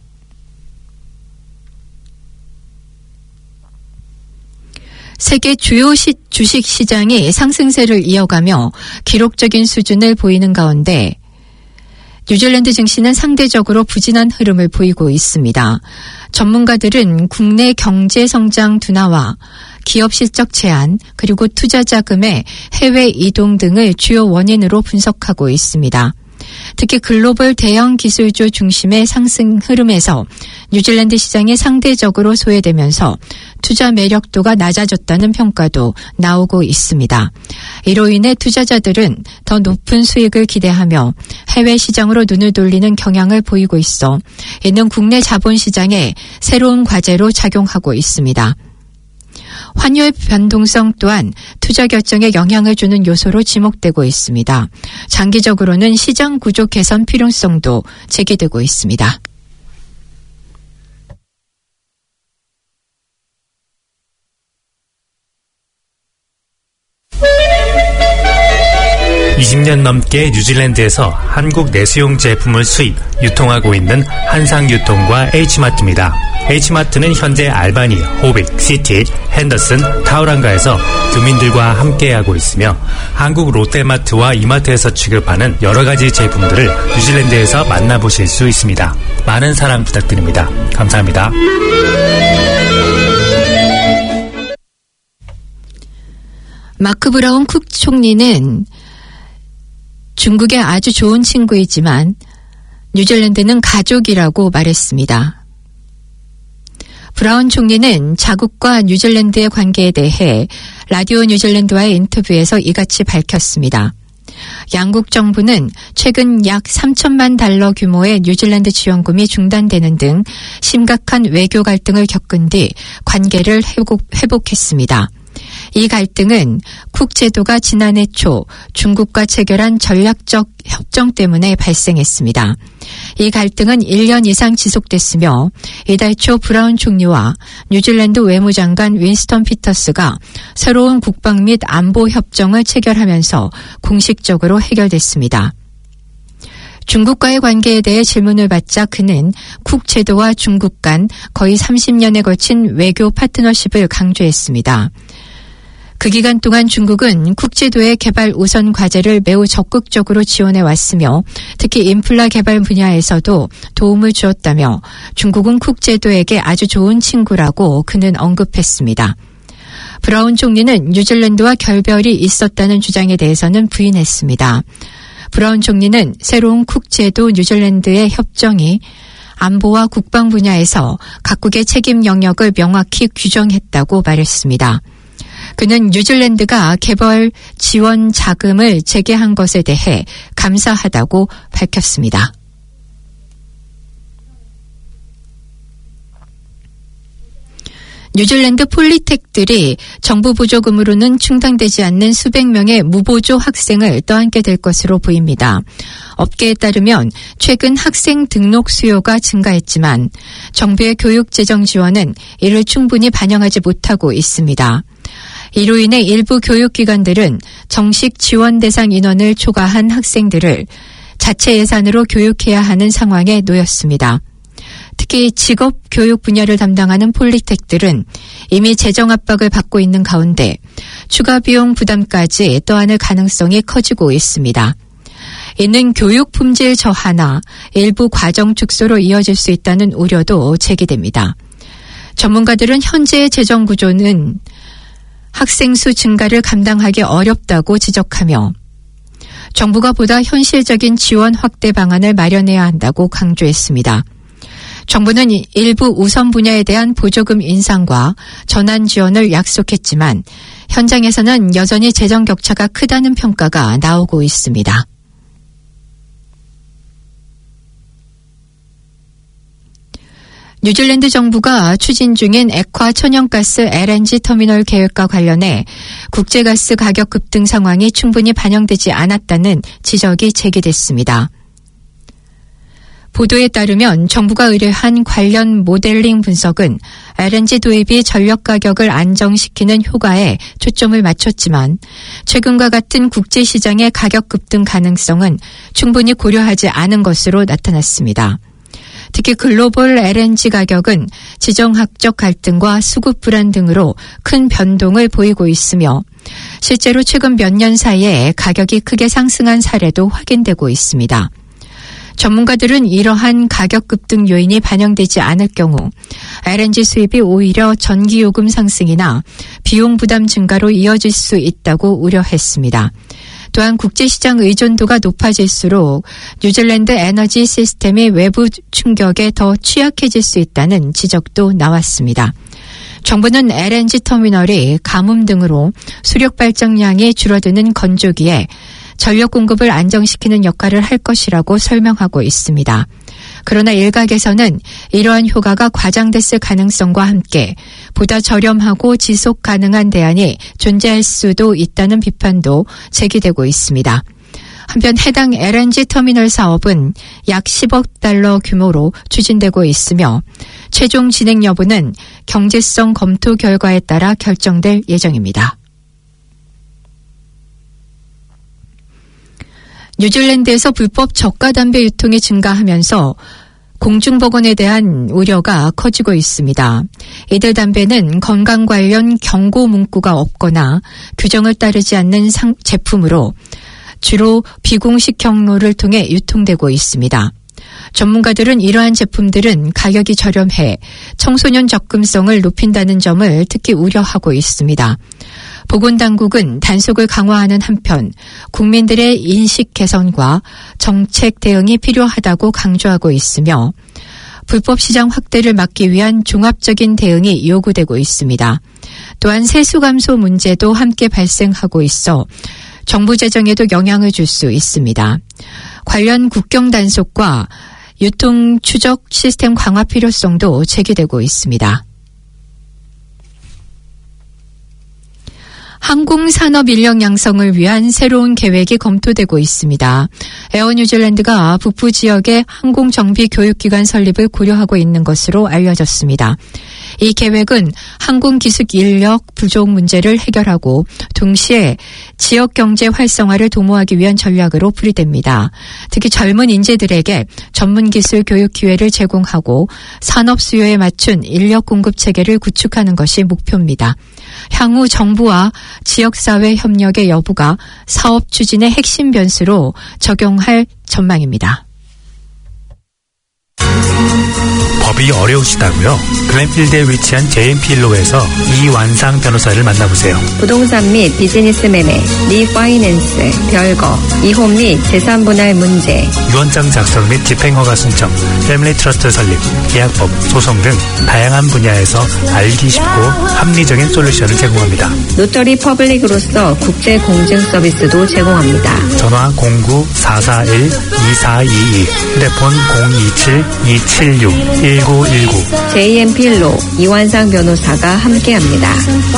세계 주요 주식시장이 상승세를 이어가며 기록적인 수준을 보이는 가운데 뉴질랜드 증시는 상대적으로 부진한 흐름을 보이고 있습니다. 전문가들은 국내 경제 성장 둔화와 기업 실적 제한, 그리고 투자 자금의 해외 이동 등을 주요 원인으로 분석하고 있습니다. 특히 글로벌 대형 기술주 중심의 상승 흐름에서 뉴질랜드 시장이 상대적으로 소외되면서 투자 매력도가 낮아졌다는 평가도 나오고 있습니다. 이로 인해 투자자들은 더 높은 수익을 기대하며 해외 시장으로 눈을 돌리는 경향을 보이고 있어 이는 국내 자본시장에 새로운 과제로 작용하고 있습니다. 환율 변동성 또한 투자 결정에 영향을 주는 요소로 지목되고 있습니다. 장기적으로는 시장 구조 개선 필요성도 제기되고 있습니다. (20년) 넘게 뉴질랜드에서 한국 내수용 제품을 수입, 유통하고 있는 한상유통과 H마트입니다. H마트는 현재 알바니, 호빅, 시티, 핸더슨, 타우랑가에서 교민들과 함께하고 있으며 한국 롯데마트와 이마트에서 취급하는 여러가지 제품들을 뉴질랜드에서 만나보실 수 있습니다. 많은 사랑 부탁드립니다. 감사합니다. 마크 브라운 쿡 총리는 중국의 아주 좋은 친구이지만 뉴질랜드는 가족이라고 말했습니다. 브라운 총리는 자국과 뉴질랜드의 관계에 대해 라디오 뉴질랜드와의 인터뷰에서 이같이 밝혔습니다. 양국 정부는 최근 약 3천만 달러 규모의 뉴질랜드 지원금이 중단되는 등 심각한 외교 갈등을 겪은 뒤 관계를 회복했습니다. 이 갈등은 쿡 제도가 지난해 초 중국과 체결한 전략적 협정 때문에 발생했습니다. 이 갈등은 1년 이상 지속됐으며 이달 초 브라운 총리와 뉴질랜드 외무장관 윈스턴 피터스가 새로운 국방 및 안보 협정을 체결하면서 공식적으로 해결됐습니다. 중국과의 관계에 대해 질문을 받자 그는 쿡 제도와 중국 간 거의 30년에 걸친 외교 파트너십을 강조했습니다. 그 기간 동안 중국은 쿡 제도의 개발 우선 과제를 매우 적극적으로 지원해 왔으며 특히 인플라 개발 분야에서도 도움을 주었다며 중국은 쿡 제도에게 아주 좋은 친구라고 그는 언급했습니다. 브라운 총리는 뉴질랜드와 결별이 있었다는 주장에 대해서는 부인했습니다. 브라운 총리는 새로운 쿡 제도 뉴질랜드의 협정이 안보와 국방 분야에서 각국의 책임 영역을 명확히 규정했다고 말했습니다. 그는 뉴질랜드가 개발 지원 자금을 재개한 것에 대해 감사하다고 밝혔습니다. 뉴질랜드 폴리텍들이 정부 보조금으로는 충당되지 않는 수백 명의 무보조 학생을 떠안게 될 것으로 보입니다. 업계에 따르면 최근 학생 등록 수요가 증가했지만 정부의 교육 재정 지원은 이를 충분히 반영하지 못하고 있습니다. 이로 인해 일부 교육기관들은 정식 지원 대상 인원을 초과한 학생들을 자체 예산으로 교육해야 하는 상황에 놓였습니다. 특히 직업교육 분야를 담당하는 폴리텍들은 이미 재정 압박을 받고 있는 가운데 추가 비용 부담까지 떠안을 가능성이 커지고 있습니다. 이는 교육 품질 저하나 일부 과정 축소로 이어질 수 있다는 우려도 제기됩니다. 전문가들은 현재의 재정 구조는 학생 수 증가를 감당하기 어렵다고 지적하며 정부가 보다 현실적인 지원 확대 방안을 마련해야 한다고 강조했습니다. 정부는 일부 우선 분야에 대한 보조금 인상과 전환 지원을 약속했지만 현장에서는 여전히 재정 격차가 크다는 평가가 나오고 있습니다. 뉴질랜드 정부가 추진 중인 액화 천연가스 LNG 터미널 계획과 관련해 국제가스 가격 급등 상황이 충분히 반영되지 않았다는 지적이 제기됐습니다. 보도에 따르면 정부가 의뢰한 관련 모델링 분석은 LNG 도입이 전력 가격을 안정시키는 효과에 초점을 맞췄지만 최근과 같은 국제시장의 가격 급등 가능성은 충분히 고려하지 않은 것으로 나타났습니다. 특히 글로벌 LNG 가격은 지정학적 갈등과 수급 불안 등으로 큰 변동을 보이고 있으며 실제로 최근 몇 년 사이에 가격이 크게 상승한 사례도 확인되고 있습니다. 전문가들은 이러한 가격 급등 요인이 반영되지 않을 경우 LNG 수입이 오히려 전기요금 상승이나 비용 부담 증가로 이어질 수 있다고 우려했습니다. 또한 국제시장 의존도가 높아질수록 뉴질랜드 에너지 시스템이 외부 충격에 더 취약해질 수 있다는 지적도 나왔습니다. 정부는 LNG 터미널이 가뭄 등으로 수력 발전량이 줄어드는 건조기에 전력 공급을 안정시키는 역할을 할 것이라고 설명하고 있습니다. 그러나 일각에서는 이러한 효과가 과장됐을 가능성과 함께 보다 저렴하고 지속 가능한 대안이 존재할 수도 있다는 비판도 제기되고 있습니다. 한편 해당 LNG 터미널 사업은 약 10억 달러 규모로 추진되고 있으며 최종 진행 여부는 경제성 검토 결과에 따라 결정될 예정입니다. 뉴질랜드에서 불법 저가 담배 유통이 증가하면서 공중보건에 대한 우려가 커지고 있습니다. 이들 담배는 건강 관련 경고 문구가 없거나 규정을 따르지 않는 제품으로 주로 비공식 경로를 통해 유통되고 있습니다. 전문가들은 이러한 제품들은 가격이 저렴해 청소년 접근성을 높인다는 점을 특히 우려하고 있습니다. 보건당국은 단속을 강화하는 한편 국민들의 인식 개선과 정책 대응이 필요하다고 강조하고 있으며 불법 시장 확대를 막기 위한 종합적인 대응이 요구되고 있습니다. 또한 세수 감소 문제도 함께 발생하고 있어 정부 재정에도 영향을 줄 수 있습니다. 관련 국경 단속과 유통 추적 시스템 강화 필요성도 제기되고 있습니다. 항공산업 인력 양성을 위한 새로운 계획이 검토되고 있습니다. 에어 뉴질랜드가 북부 지역의 항공정비 교육기관 설립을 고려하고 있는 것으로 알려졌습니다. 이 계획은 항공기술 인력 부족 문제를 해결하고 동시에 지역 경제 활성화를 도모하기 위한 전략으로 풀이됩니다. 특히 젊은 인재들에게 전문기술 교육 기회를 제공하고 산업 수요에 맞춘 인력 공급 체계를 구축하는 것이 목표입니다. 향후 정부와 지역사회 협력의 여부가 사업 추진의 핵심 변수로 적용할 전망입니다. 법이 어려우시다고요? 글렌필드에 위치한 JMP일로에서 이완상 변호사를 만나보세요. 부동산 및 비즈니스 매매, 리파이낸스, 별거, 이혼 및 재산 분할 문제, 유언장 작성 및 집행허가 신청, 패밀리 트러스트 설립, 계약법, 소송 등 다양한 분야에서 알기 쉽고 합리적인 솔루션을 제공합니다. 노터리 퍼블릭으로서 국제 공증 서비스도 제공합니다. 전화 09-441-2422, 휴대폰 027-276-1919. JMP일로 이완상 변호사가 함께합니다.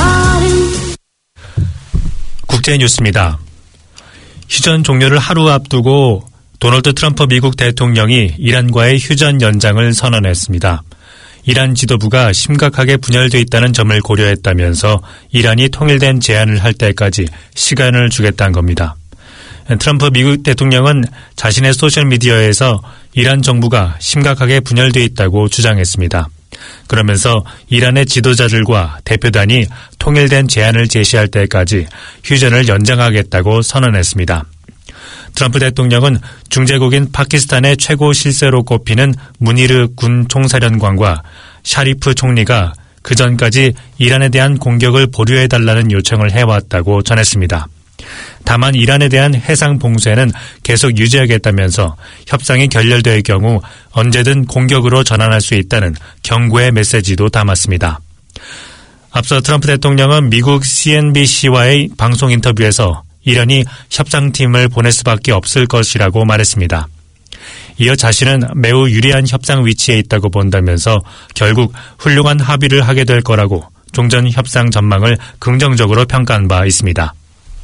국제 뉴스입니다. 휴전 종료를 하루 앞두고 도널드 트럼프 미국 대통령이 이란과의 휴전 연장을 선언했습니다. 이란 지도부가 심각하게 분열돼 있다는 점을 고려했다면서 이란이 통일된 제안을 할 때까지 시간을 주겠다는 겁니다. 트럼프 미국 대통령은 자신의 소셜미디어에서 이란 정부가 심각하게 분열돼 있다고 주장했습니다. 그러면서 이란의 지도자들과 대표단이 통일된 제안을 제시할 때까지 휴전을 연장하겠다고 선언했습니다. 트럼프 대통령은 중재국인 파키스탄의 최고 실세로 꼽히는 무니르 군 총사령관과 샤리프 총리가 그전까지 이란에 대한 공격을 보류해달라는 요청을 해왔다고 전했습니다. 다만 이란에 대한 해상 봉쇄는 계속 유지하겠다면서 협상이 결렬될 경우 언제든 공격으로 전환할 수 있다는 경고의 메시지도 담았습니다. 앞서 트럼프 대통령은 미국 CNBC와의 방송 인터뷰에서 이란이 협상팀을 보낼 수밖에 없을 것이라고 말했습니다. 이어 자신은 매우 유리한 협상 위치에 있다고 본다면서 결국 훌륭한 합의를 하게 될 거라고 종전 협상 전망을 긍정적으로 평가한 바 있습니다.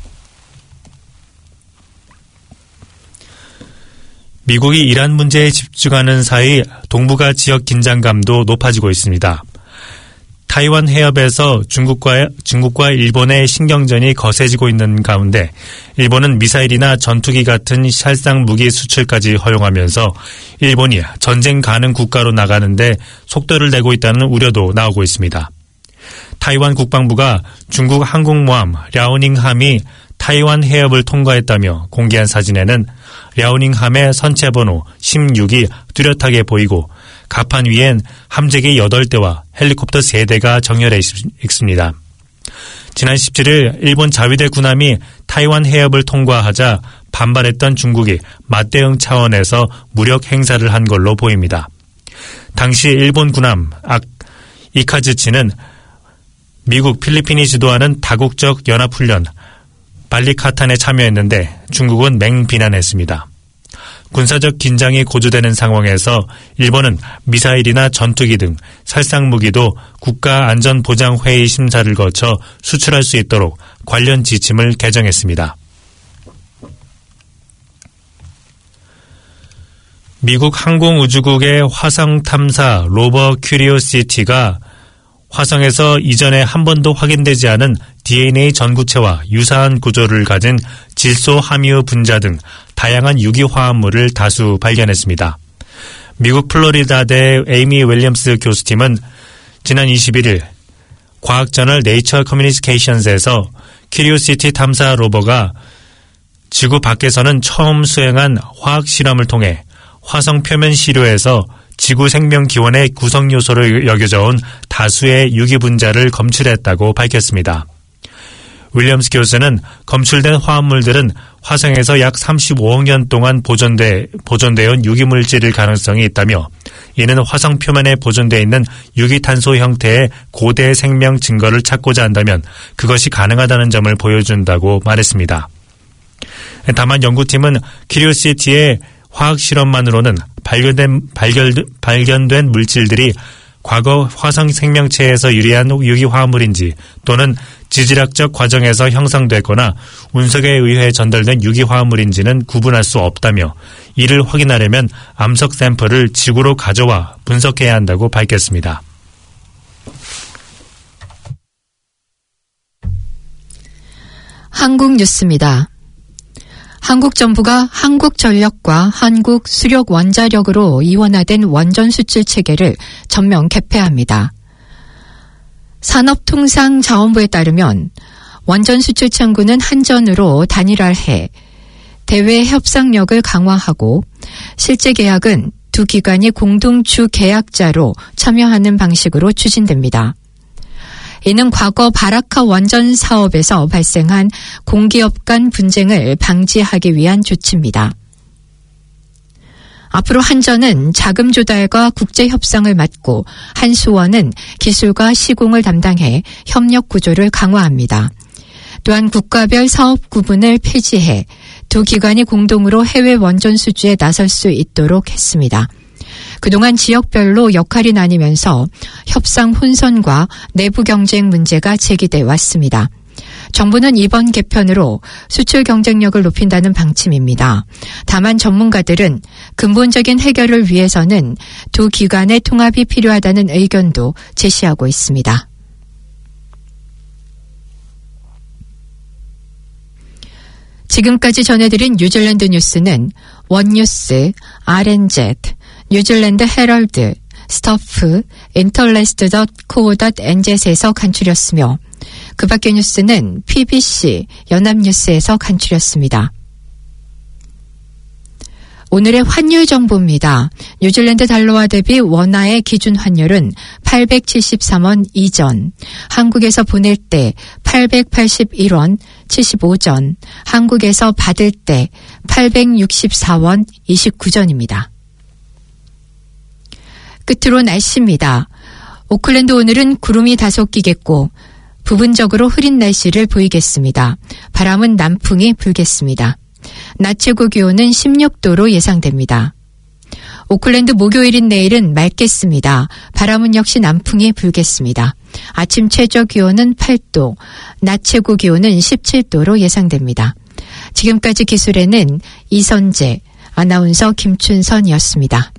미국이 이란 문제에 집중하는 사이 동북아 지역 긴장감도 높아지고 있습니다. 타이완 해협에서 중국과 일본의 신경전이 거세지고 있는 가운데 일본은 미사일이나 전투기 같은 살상 무기 수출까지 허용하면서 일본이 전쟁 가능 국가로 나가는데 속도를 내고 있다는 우려도 나오고 있습니다. 타이완 국방부가 중국 항공모함 랴오닝함이 타이완 해협을 통과했다며 공개한 사진에는 랴오닝함의 선체번호 16이 뚜렷하게 보이고 갑판 위엔 함재기 8대와 헬리콥터 3대가 정렬해 있습니다. 지난 17일 일본 자위대 군함이 타이완 해협을 통과하자 반발했던 중국이 맞대응 차원에서 무력 행사를 한 걸로 보입니다. 당시 일본 군함 이카즈치는 미국, 필리핀이 주도하는 다국적 연합훈련 발리카탄에 참여했는데 중국은 맹비난했습니다. 군사적 긴장이 고조되는 상황에서 일본은 미사일이나 전투기 등 살상무기도 국가안전보장회의 심사를 거쳐 수출할 수 있도록 관련 지침을 개정했습니다. 미국 항공우주국의 화성 탐사 로버 큐리오시티가 화성에서 이전에 한 번도 확인되지 않은 DNA 전구체와 유사한 구조를 가진 질소 함유 분자 등 다양한 유기화합물을 다수 발견했습니다. 미국 플로리다대 에이미 윌리엄스 교수팀은 지난 21일 과학저널 네이처 커뮤니케이션스에서 큐리오시티 탐사 로버가 지구 밖에서는 처음 수행한 화학 실험을 통해 화성 표면 시료에서 지구 생명 기원의 구성 요소로 여겨져 온 다수의 유기 분자를 검출했다고 밝혔습니다. 윌리엄스 교수는 검출된 화합물들은 화성에서 약 35억 년 동안 보존되어 온 유기물질일 가능성이 있다며 이는 화성 표면에 보존되어 있는 유기탄소 형태의 고대 생명 증거를 찾고자 한다면 그것이 가능하다는 점을 보여준다고 말했습니다. 다만 연구팀은 큐리오시티의 화학 실험만으로는 발견된 물질들이 과거 화성 생명체에서 유리한 유기화합물인지 또는 지질학적 과정에서 형성됐거나 운석에 의해 전달된 유기화합물인지는 구분할 수 없다며 이를 확인하려면 암석 샘플을 지구로 가져와 분석해야 한다고 밝혔습니다. 한국 뉴스입니다. 한국 정부가 한국전력과 한국수력원자력으로 이원화된 원전 수출 체계를 전면 개폐합니다. 산업통상자원부에 따르면 원전 수출 창구는 한전으로 단일화해 대외 협상력을 강화하고 실제 계약은 두 기관이 공동주 계약자로 참여하는 방식으로 추진됩니다. 이는 과거 바라카 원전 사업에서 발생한 공기업 간 분쟁을 방지하기 위한 조치입니다. 앞으로 한전은 자금 조달과 국제 협상을 맡고 한수원은 기술과 시공을 담당해 협력 구조를 강화합니다. 또한 국가별 사업 구분을 폐지해 두 기관이 공동으로 해외 원전 수주에 나설 수 있도록 했습니다. 그동안 지역별로 역할이 나뉘면서 협상 혼선과 내부 경쟁 문제가 제기돼 왔습니다. 정부는 이번 개편으로 수출 경쟁력을 높인다는 방침입니다. 다만 전문가들은 근본적인 해결을 위해서는 두 기관의 통합이 필요하다는 의견도 제시하고 있습니다. 지금까지 전해드린 뉴질랜드 뉴스는 원뉴스, RNZ, 뉴질랜드 헤럴드, 스터프, interlast.co.nz에서 간추렸으며 그 밖의 뉴스는 PBC, 연합뉴스에서 간추렸습니다. 오늘의 환율 정보입니다. 뉴질랜드 달러와 대비 원화의 기준 환율은 873원 이전, 한국에서 보낼 때 881원 75전, 한국에서 받을 때 864원 29전입니다. 끝으로 날씨입니다. 오클랜드 오늘은 구름이 다소 끼겠고 부분적으로 흐린 날씨를 보이겠습니다. 바람은 남풍이 불겠습니다. 낮 최고 기온은 16도로 예상됩니다. 오클랜드 목요일인 내일은 맑겠습니다. 바람은 역시 남풍이 불겠습니다. 아침 최저 기온은 8도, 낮 최고 기온은 17도로 예상됩니다. 지금까지 기술에는 이선재, 아나운서 김춘선이었습니다.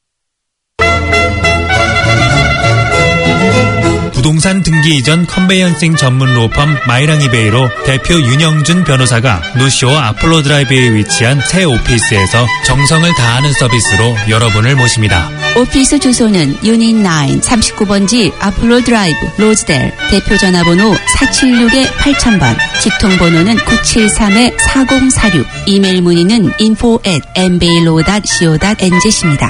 부동산 등기 이전 컨베이언싱 전문 로펌 마이랑이베이로 대표 윤영준 변호사가 노쇼 아폴로 드라이브에 위치한 새 오피스에서 정성을 다하는 서비스로 여러분을 모십니다. 오피스 주소는 유닛 9 39번지 아폴로 드라이브 로즈델, 대표 전화번호 476-8000번, 직통번호는 973-4046, 이메일 문의는 info@mbailo.co.nz입니다.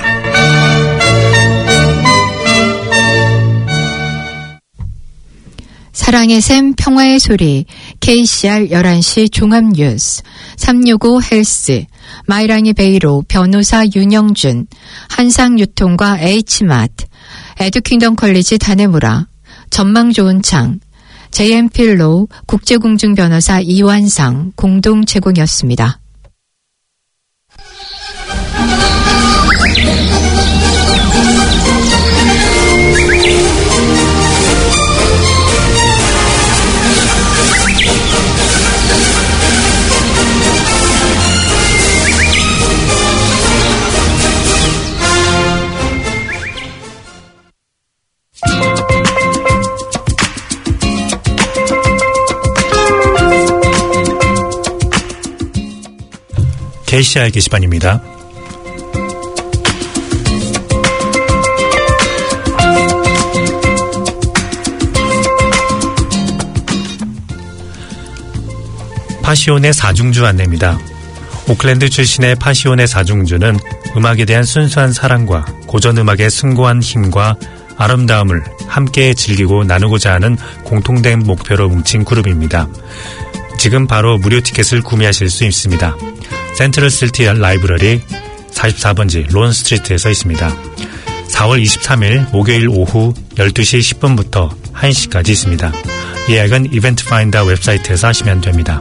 사랑의 샘 평화의 소리 KCR 11시 종합뉴스 365 헬스 마이랑이 베이로 변호사 윤영준 한상유통과 H마트 에듀킹덤 컬리지 다네무라 전망 좋은 창 JM필로 국제공중 변호사 이완상 공동 제공이었습니다. KCR 게시판입니다. 파시온의 사중주 안내입니다. 오클랜드 출신의 파시온의 사중주는 음악에 대한 순수한 사랑과 고전음악의 숭고한 힘과 아름다움을 함께 즐기고 나누고자 하는 공통된 목표로 뭉친 그룹입니다. 지금 바로 무료 티켓을 구매하실 수 있습니다. 센트럴 시티 라이브러리 44번지 론 스트리트에서 있습니다. 4월 23일 목요일 오후 12시 10분부터 1시까지 있습니다. 예약은 이벤트 파인더 웹사이트에서 하시면 됩니다.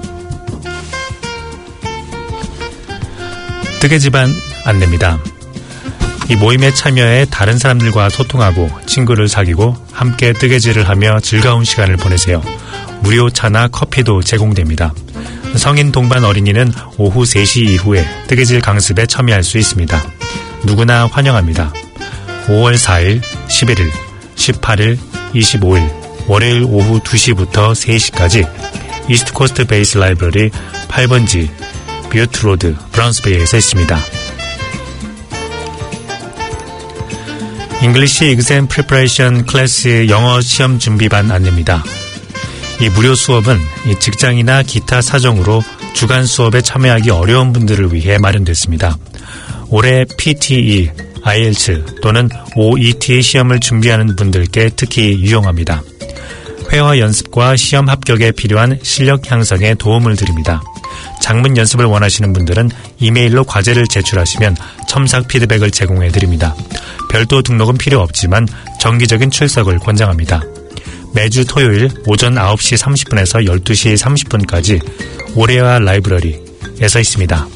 뜨개집안 안내입니다. 이 모임에 참여해 다른 사람들과 소통하고 친구를 사귀고 함께 뜨개질을 하며 즐거운 시간을 보내세요. 무료 차나 커피도 제공됩니다. 성인 동반 어린이는 오후 3시 이후에 뜨개질 강습에 참여할 수 있습니다. 누구나 환영합니다. 5월 4일, 11일, 18일, 25일 월요일 오후 2시부터 3시까지 이스트코스트 베이스 라이브러리 8번지 뷰트로드 브라운스베이에서 있습니다. 잉글리시 exam preparation 클래스 영어 시험 준비반 안내입니다. 이 무료 수업은 이 직장이나 기타 사정으로 주간 수업에 참여하기 어려운 분들을 위해 마련됐습니다. 올해 PTE, IELTS 또는 OET 시험을 준비하는 분들께 특히 유용합니다. 회화 연습과 시험 합격에 필요한 실력 향상에 도움을 드립니다. 장문 연습을 원하시는 분들은 이메일로 과제를 제출하시면 첨삭 피드백을 제공해드립니다. 별도 등록은 필요 없지만 정기적인 출석을 권장합니다. 매주 토요일 오전 9시 30분에서 12시 30분까지 오레아 라이브러리에서 있습니다.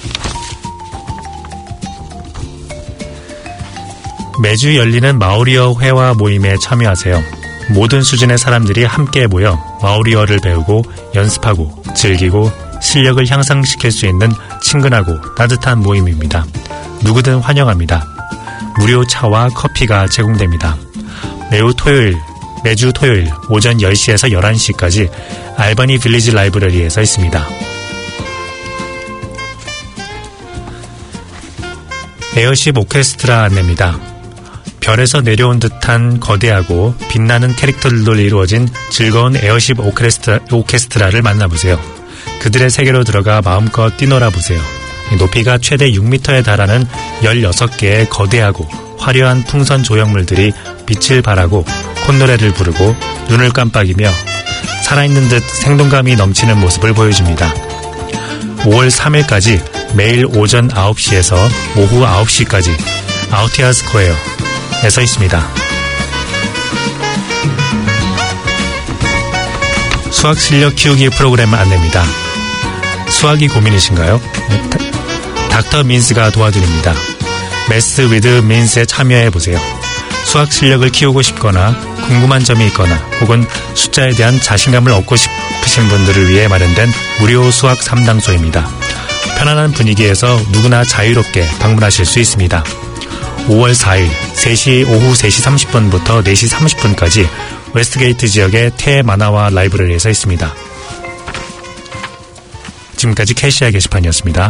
매주 열리는 마오리어 회화 모임에 참여하세요. 모든 수준의 사람들이 함께 모여 마오리어를 배우고 연습하고 즐기고 실력을 향상시킬 수 있는 친근하고 따뜻한 모임입니다. 누구든 환영합니다. 무료 차와 커피가 제공됩니다. 매주 토요일 오전 10시에서 11시까지 알바니 빌리지 라이브러리에서 있습니다. 에어십 오케스트라 안내입니다. 별에서 내려온 듯한 거대하고 빛나는 캐릭터들로 이루어진 즐거운 에어십 오케스트라를 만나보세요. 그들의 세계로 들어가 마음껏 뛰놀아보세요. 높이가 최대 6m에 달하는 16개의 거대하고 화려한 풍선 조형물들이 빛을 발하고 콧노래를 부르고 눈을 깜빡이며 살아있는 듯 생동감이 넘치는 모습을 보여줍니다. 5월 3일까지 매일 오전 9시에서 오후 9시까지 아우티아 스퀘어에서 있습니다. 수학 실력 키우기 프로그램 안내입니다. 수학이 고민이신가요? 닥터 민스가 도와드립니다. Math with Means에 참여해보세요. 수학 실력을 키우고 싶거나 궁금한 점이 있거나 혹은 숫자에 대한 자신감을 얻고 싶으신 분들을 위해 마련된 무료 수학 상담소입니다. 편안한 분위기에서 누구나 자유롭게 방문하실 수 있습니다. 5월 4일 오후 3시 30분부터 4시 30분까지 웨스트게이트 지역의 테마나와 라이브러리에서 있습니다. 지금까지 캐시아 게시판이었습니다.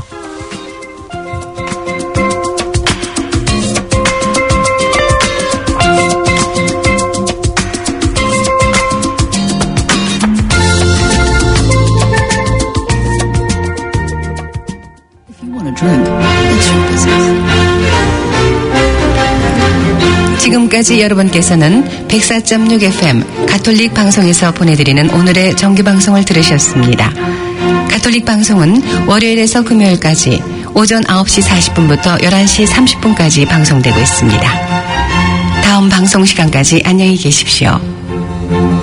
지금까지 여러분께서는 104.6 FM 가톨릭 방송에서 보내드리는 오늘의 정규방송을 들으셨습니다. 가톨릭 방송은 월요일에서 금요일까지 오전 9시 40분부터 11시 30분까지 방송되고 있습니다. 다음 방송 시간까지 안녕히 계십시오.